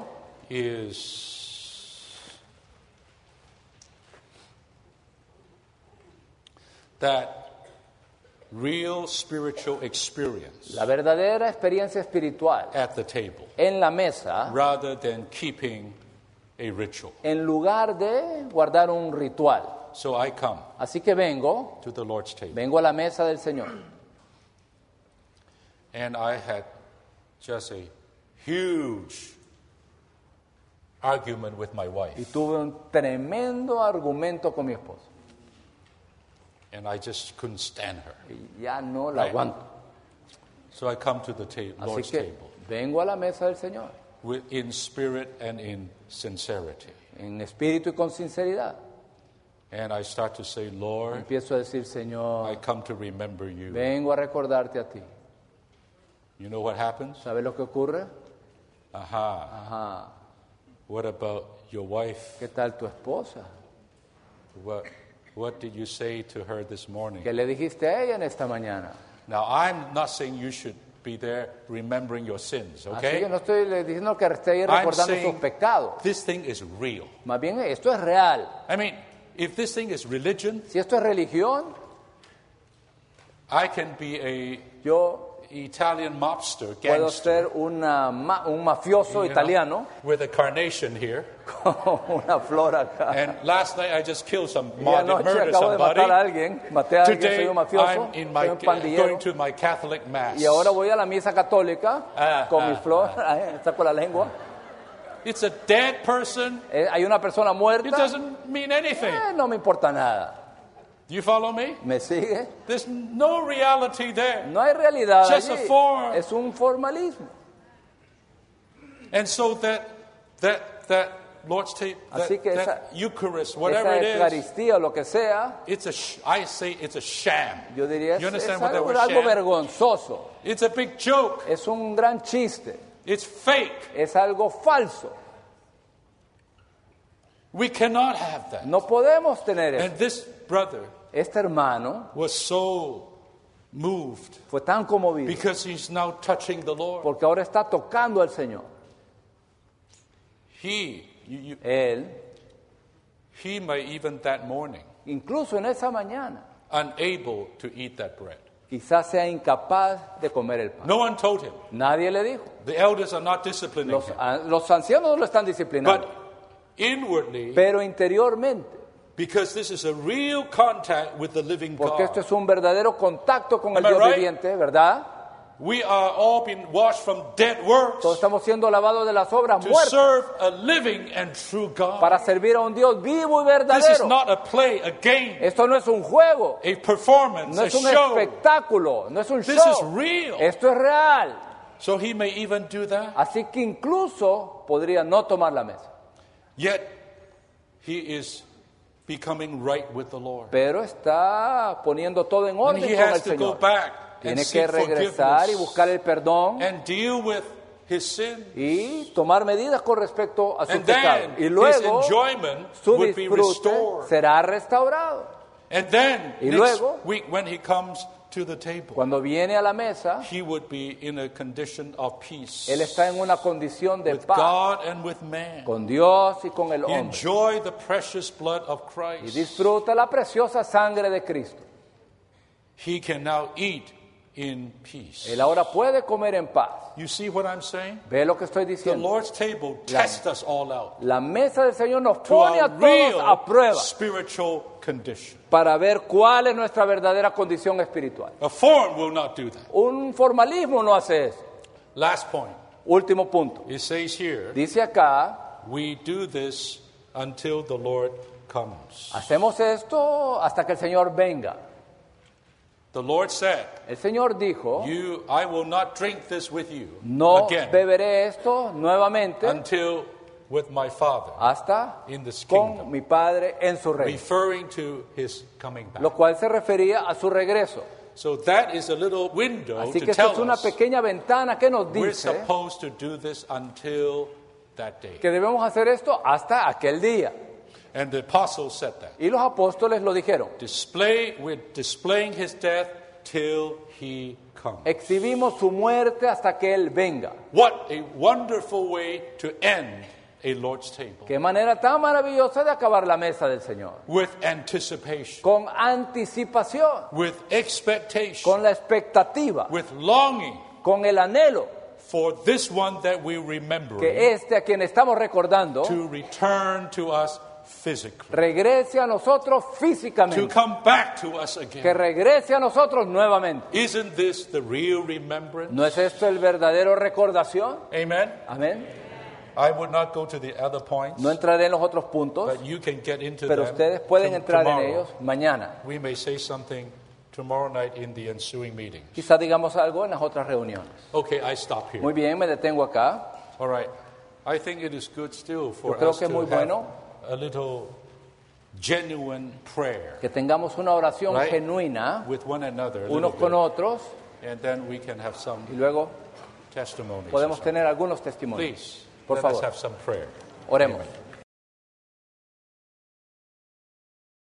is that real spiritual experience la verdadera experiencia espiritual at the table en la mesa, rather than keeping a ritual. en lugar de guardar un ritual. So I come Así que vengo, to the Lord's table vengo a la mesa del Señor. and I had just a huge argument with my Y wife tuve un tremendo argumento con mi esposa. and I just couldn't stand her. Y ya no la Right. aguanto. So I come to the ta- Así Lord's que table vengo a la mesa del Señor, with, in spirit and in sincerity. en espíritu y con sinceridad. And I start to say, Lord, Empiezo a decir, I Señor, come to remember you. vengo a recordarte a ti. You know what happens? ¿Sabes lo que ocurre? Aha. Ajá. What about your wife? ¿Qué tal tu esposa? What, what did you say to her this morning? ¿Qué le dijiste a ella en esta mañana? Now, I'm not saying you should be there remembering your sins, Así que okay? no estoy le diciendo que esté ahí I'm recordando sus saying pecados. this thing is real. Más bien, esto es real. I mean, if this thing is religion, Si esto es religión, I can be a yo Italian mobster, puedo gangster, ser una, ma- un mafioso you know, italiano with a carnation here. con una flor acá. And last night I just killed some, Y did anoche murder acabo de somebody. matar a alguien, maté a alguien, soy Today un mafioso, I'm in soy my, un pandillero. going to my Catholic mass. Y ahora voy a la misa católica Ah, con ah, mi flor, ahí, saco la lengua. It's a dead person. Eh, hay una persona It muerta, doesn't mean anything. eh, no me importa nada. Do you follow me? ¿Me sigue? There's no reality there. No hay realidad Just a allí. form. Es un formalismo. And so that that that Lord's table, that, Así que that esa- Eucharist, whatever Esa it is, Eucaristía o lo que sea, it's a sh- I say it's a sham. yo diría, You es, es understand what that algo, word algo sham? vergonzoso. It's a big joke. Es un gran chiste. It's fake. Es algo falso. We cannot have that. No podemos tener eso. And this brother Este hermano was so moved fue tan conmovido because he's now touching the Lord. porque ahora está tocando al Señor. He, you, you, Él, he may even that morning incluso en esa mañana, unable to eat that bread. quizás sea incapaz de comer el pan. No one told him. Nadie le dijo. The elders are not disciplining Los, him. a- los ancianos no lo están disciplinando. But inwardly, Pero interiormente, because this is a real contact with the living porque esto God, es un verdadero contacto con el Am I Dios right? viviente, ¿verdad? We are all being washed from dead works Todos estamos siendo lavados de las obras to muertas serve a living and true God. para servir a un Dios vivo y This is verdadero. not a play, a game, Esto no es un juego, a performance, no a es un show. espectáculo, no es un This is show. real. Esto es real. So he may even do that. Así que incluso podría no tomar la mesa. Yet he is becoming right with the Lord. Pero está poniendo todo en And orden he con el has to go Señor. back and Tiene seek que regresar y buscar el forgiveness perdón and deal with his sin. y tomar medidas con respecto a sus And pecados. then Y his luego enjoyment su would be disfrute restored. será restaurado. And then Y next luego, week when he comes to the table, Cuando viene a la mesa, he would be in a condition of peace él está en una condición de with paz God and with man. con Dios y con el He hombre. enjoy the precious blood of Y Christ. disfruta la preciosa sangre de Cristo. He can now eat in peace. Él ahora puede comer en paz. You see what I'm saying? ¿Ve lo que estoy The diciendo? Lord's table tests us all out La mesa del Señor nos to pone a our todos real a prueba spiritual condition. para ver cuál es nuestra verdadera condición espiritual. A form will not do that. Un formalismo no hace eso. Last point. Último punto. It says here, Dice acá, we do this until the Lord comes. hacemos esto hasta que el Señor venga. The Lord said, El Señor dijo, "You, I will not drink this with you no again beberé esto nuevamente until with my Father hasta in this con kingdom," mi Padre en su reino. referring to his coming back. Lo cual se refería a su regreso. So that is a little window Así to que esta es tell una us pequeña ventana que nos we're dice supposed to do this until that day. que debemos hacer esto hasta aquel día. And the apostles said that. Y los apóstoles lo dijeron. Display, we're displaying his death till he comes. Exhibimos su muerte hasta que Él venga. What a wonderful way to end a Lord's table. Qué manera tan maravillosa de acabar la mesa del Señor. With anticipation, Con anticipación, with expectation, con la expectativa, with longing con el anhelo for this one that we remember que este a quien estamos recordando to return to us physically, regrese a nosotros to físicamente, come back to us que again. regrese a nosotros nuevamente. Isn't this the real remembrance? ¿No es esto el verdadero recordación? Amen. Amén. I would not go to the other points, No entraré en los otros puntos, but you can get into pero them ustedes pueden tom- entrar en tomorrow. ellos mañana. We may say something tomorrow night in the ensuing meeting. Quizá digamos algo en las otras reuniones. Okay, I stop here. Muy bien, me detengo acá. All right. I think it is good still for Yo creo us que es to muy have bueno a little genuine prayer, que tengamos una oración right? genuina with one another, a little unos con bit. otros And then we can have some y luego testimonies. or podemos something. tener algunos testimonios. Please, Por let us favor, have some prayer. oremos. Amen.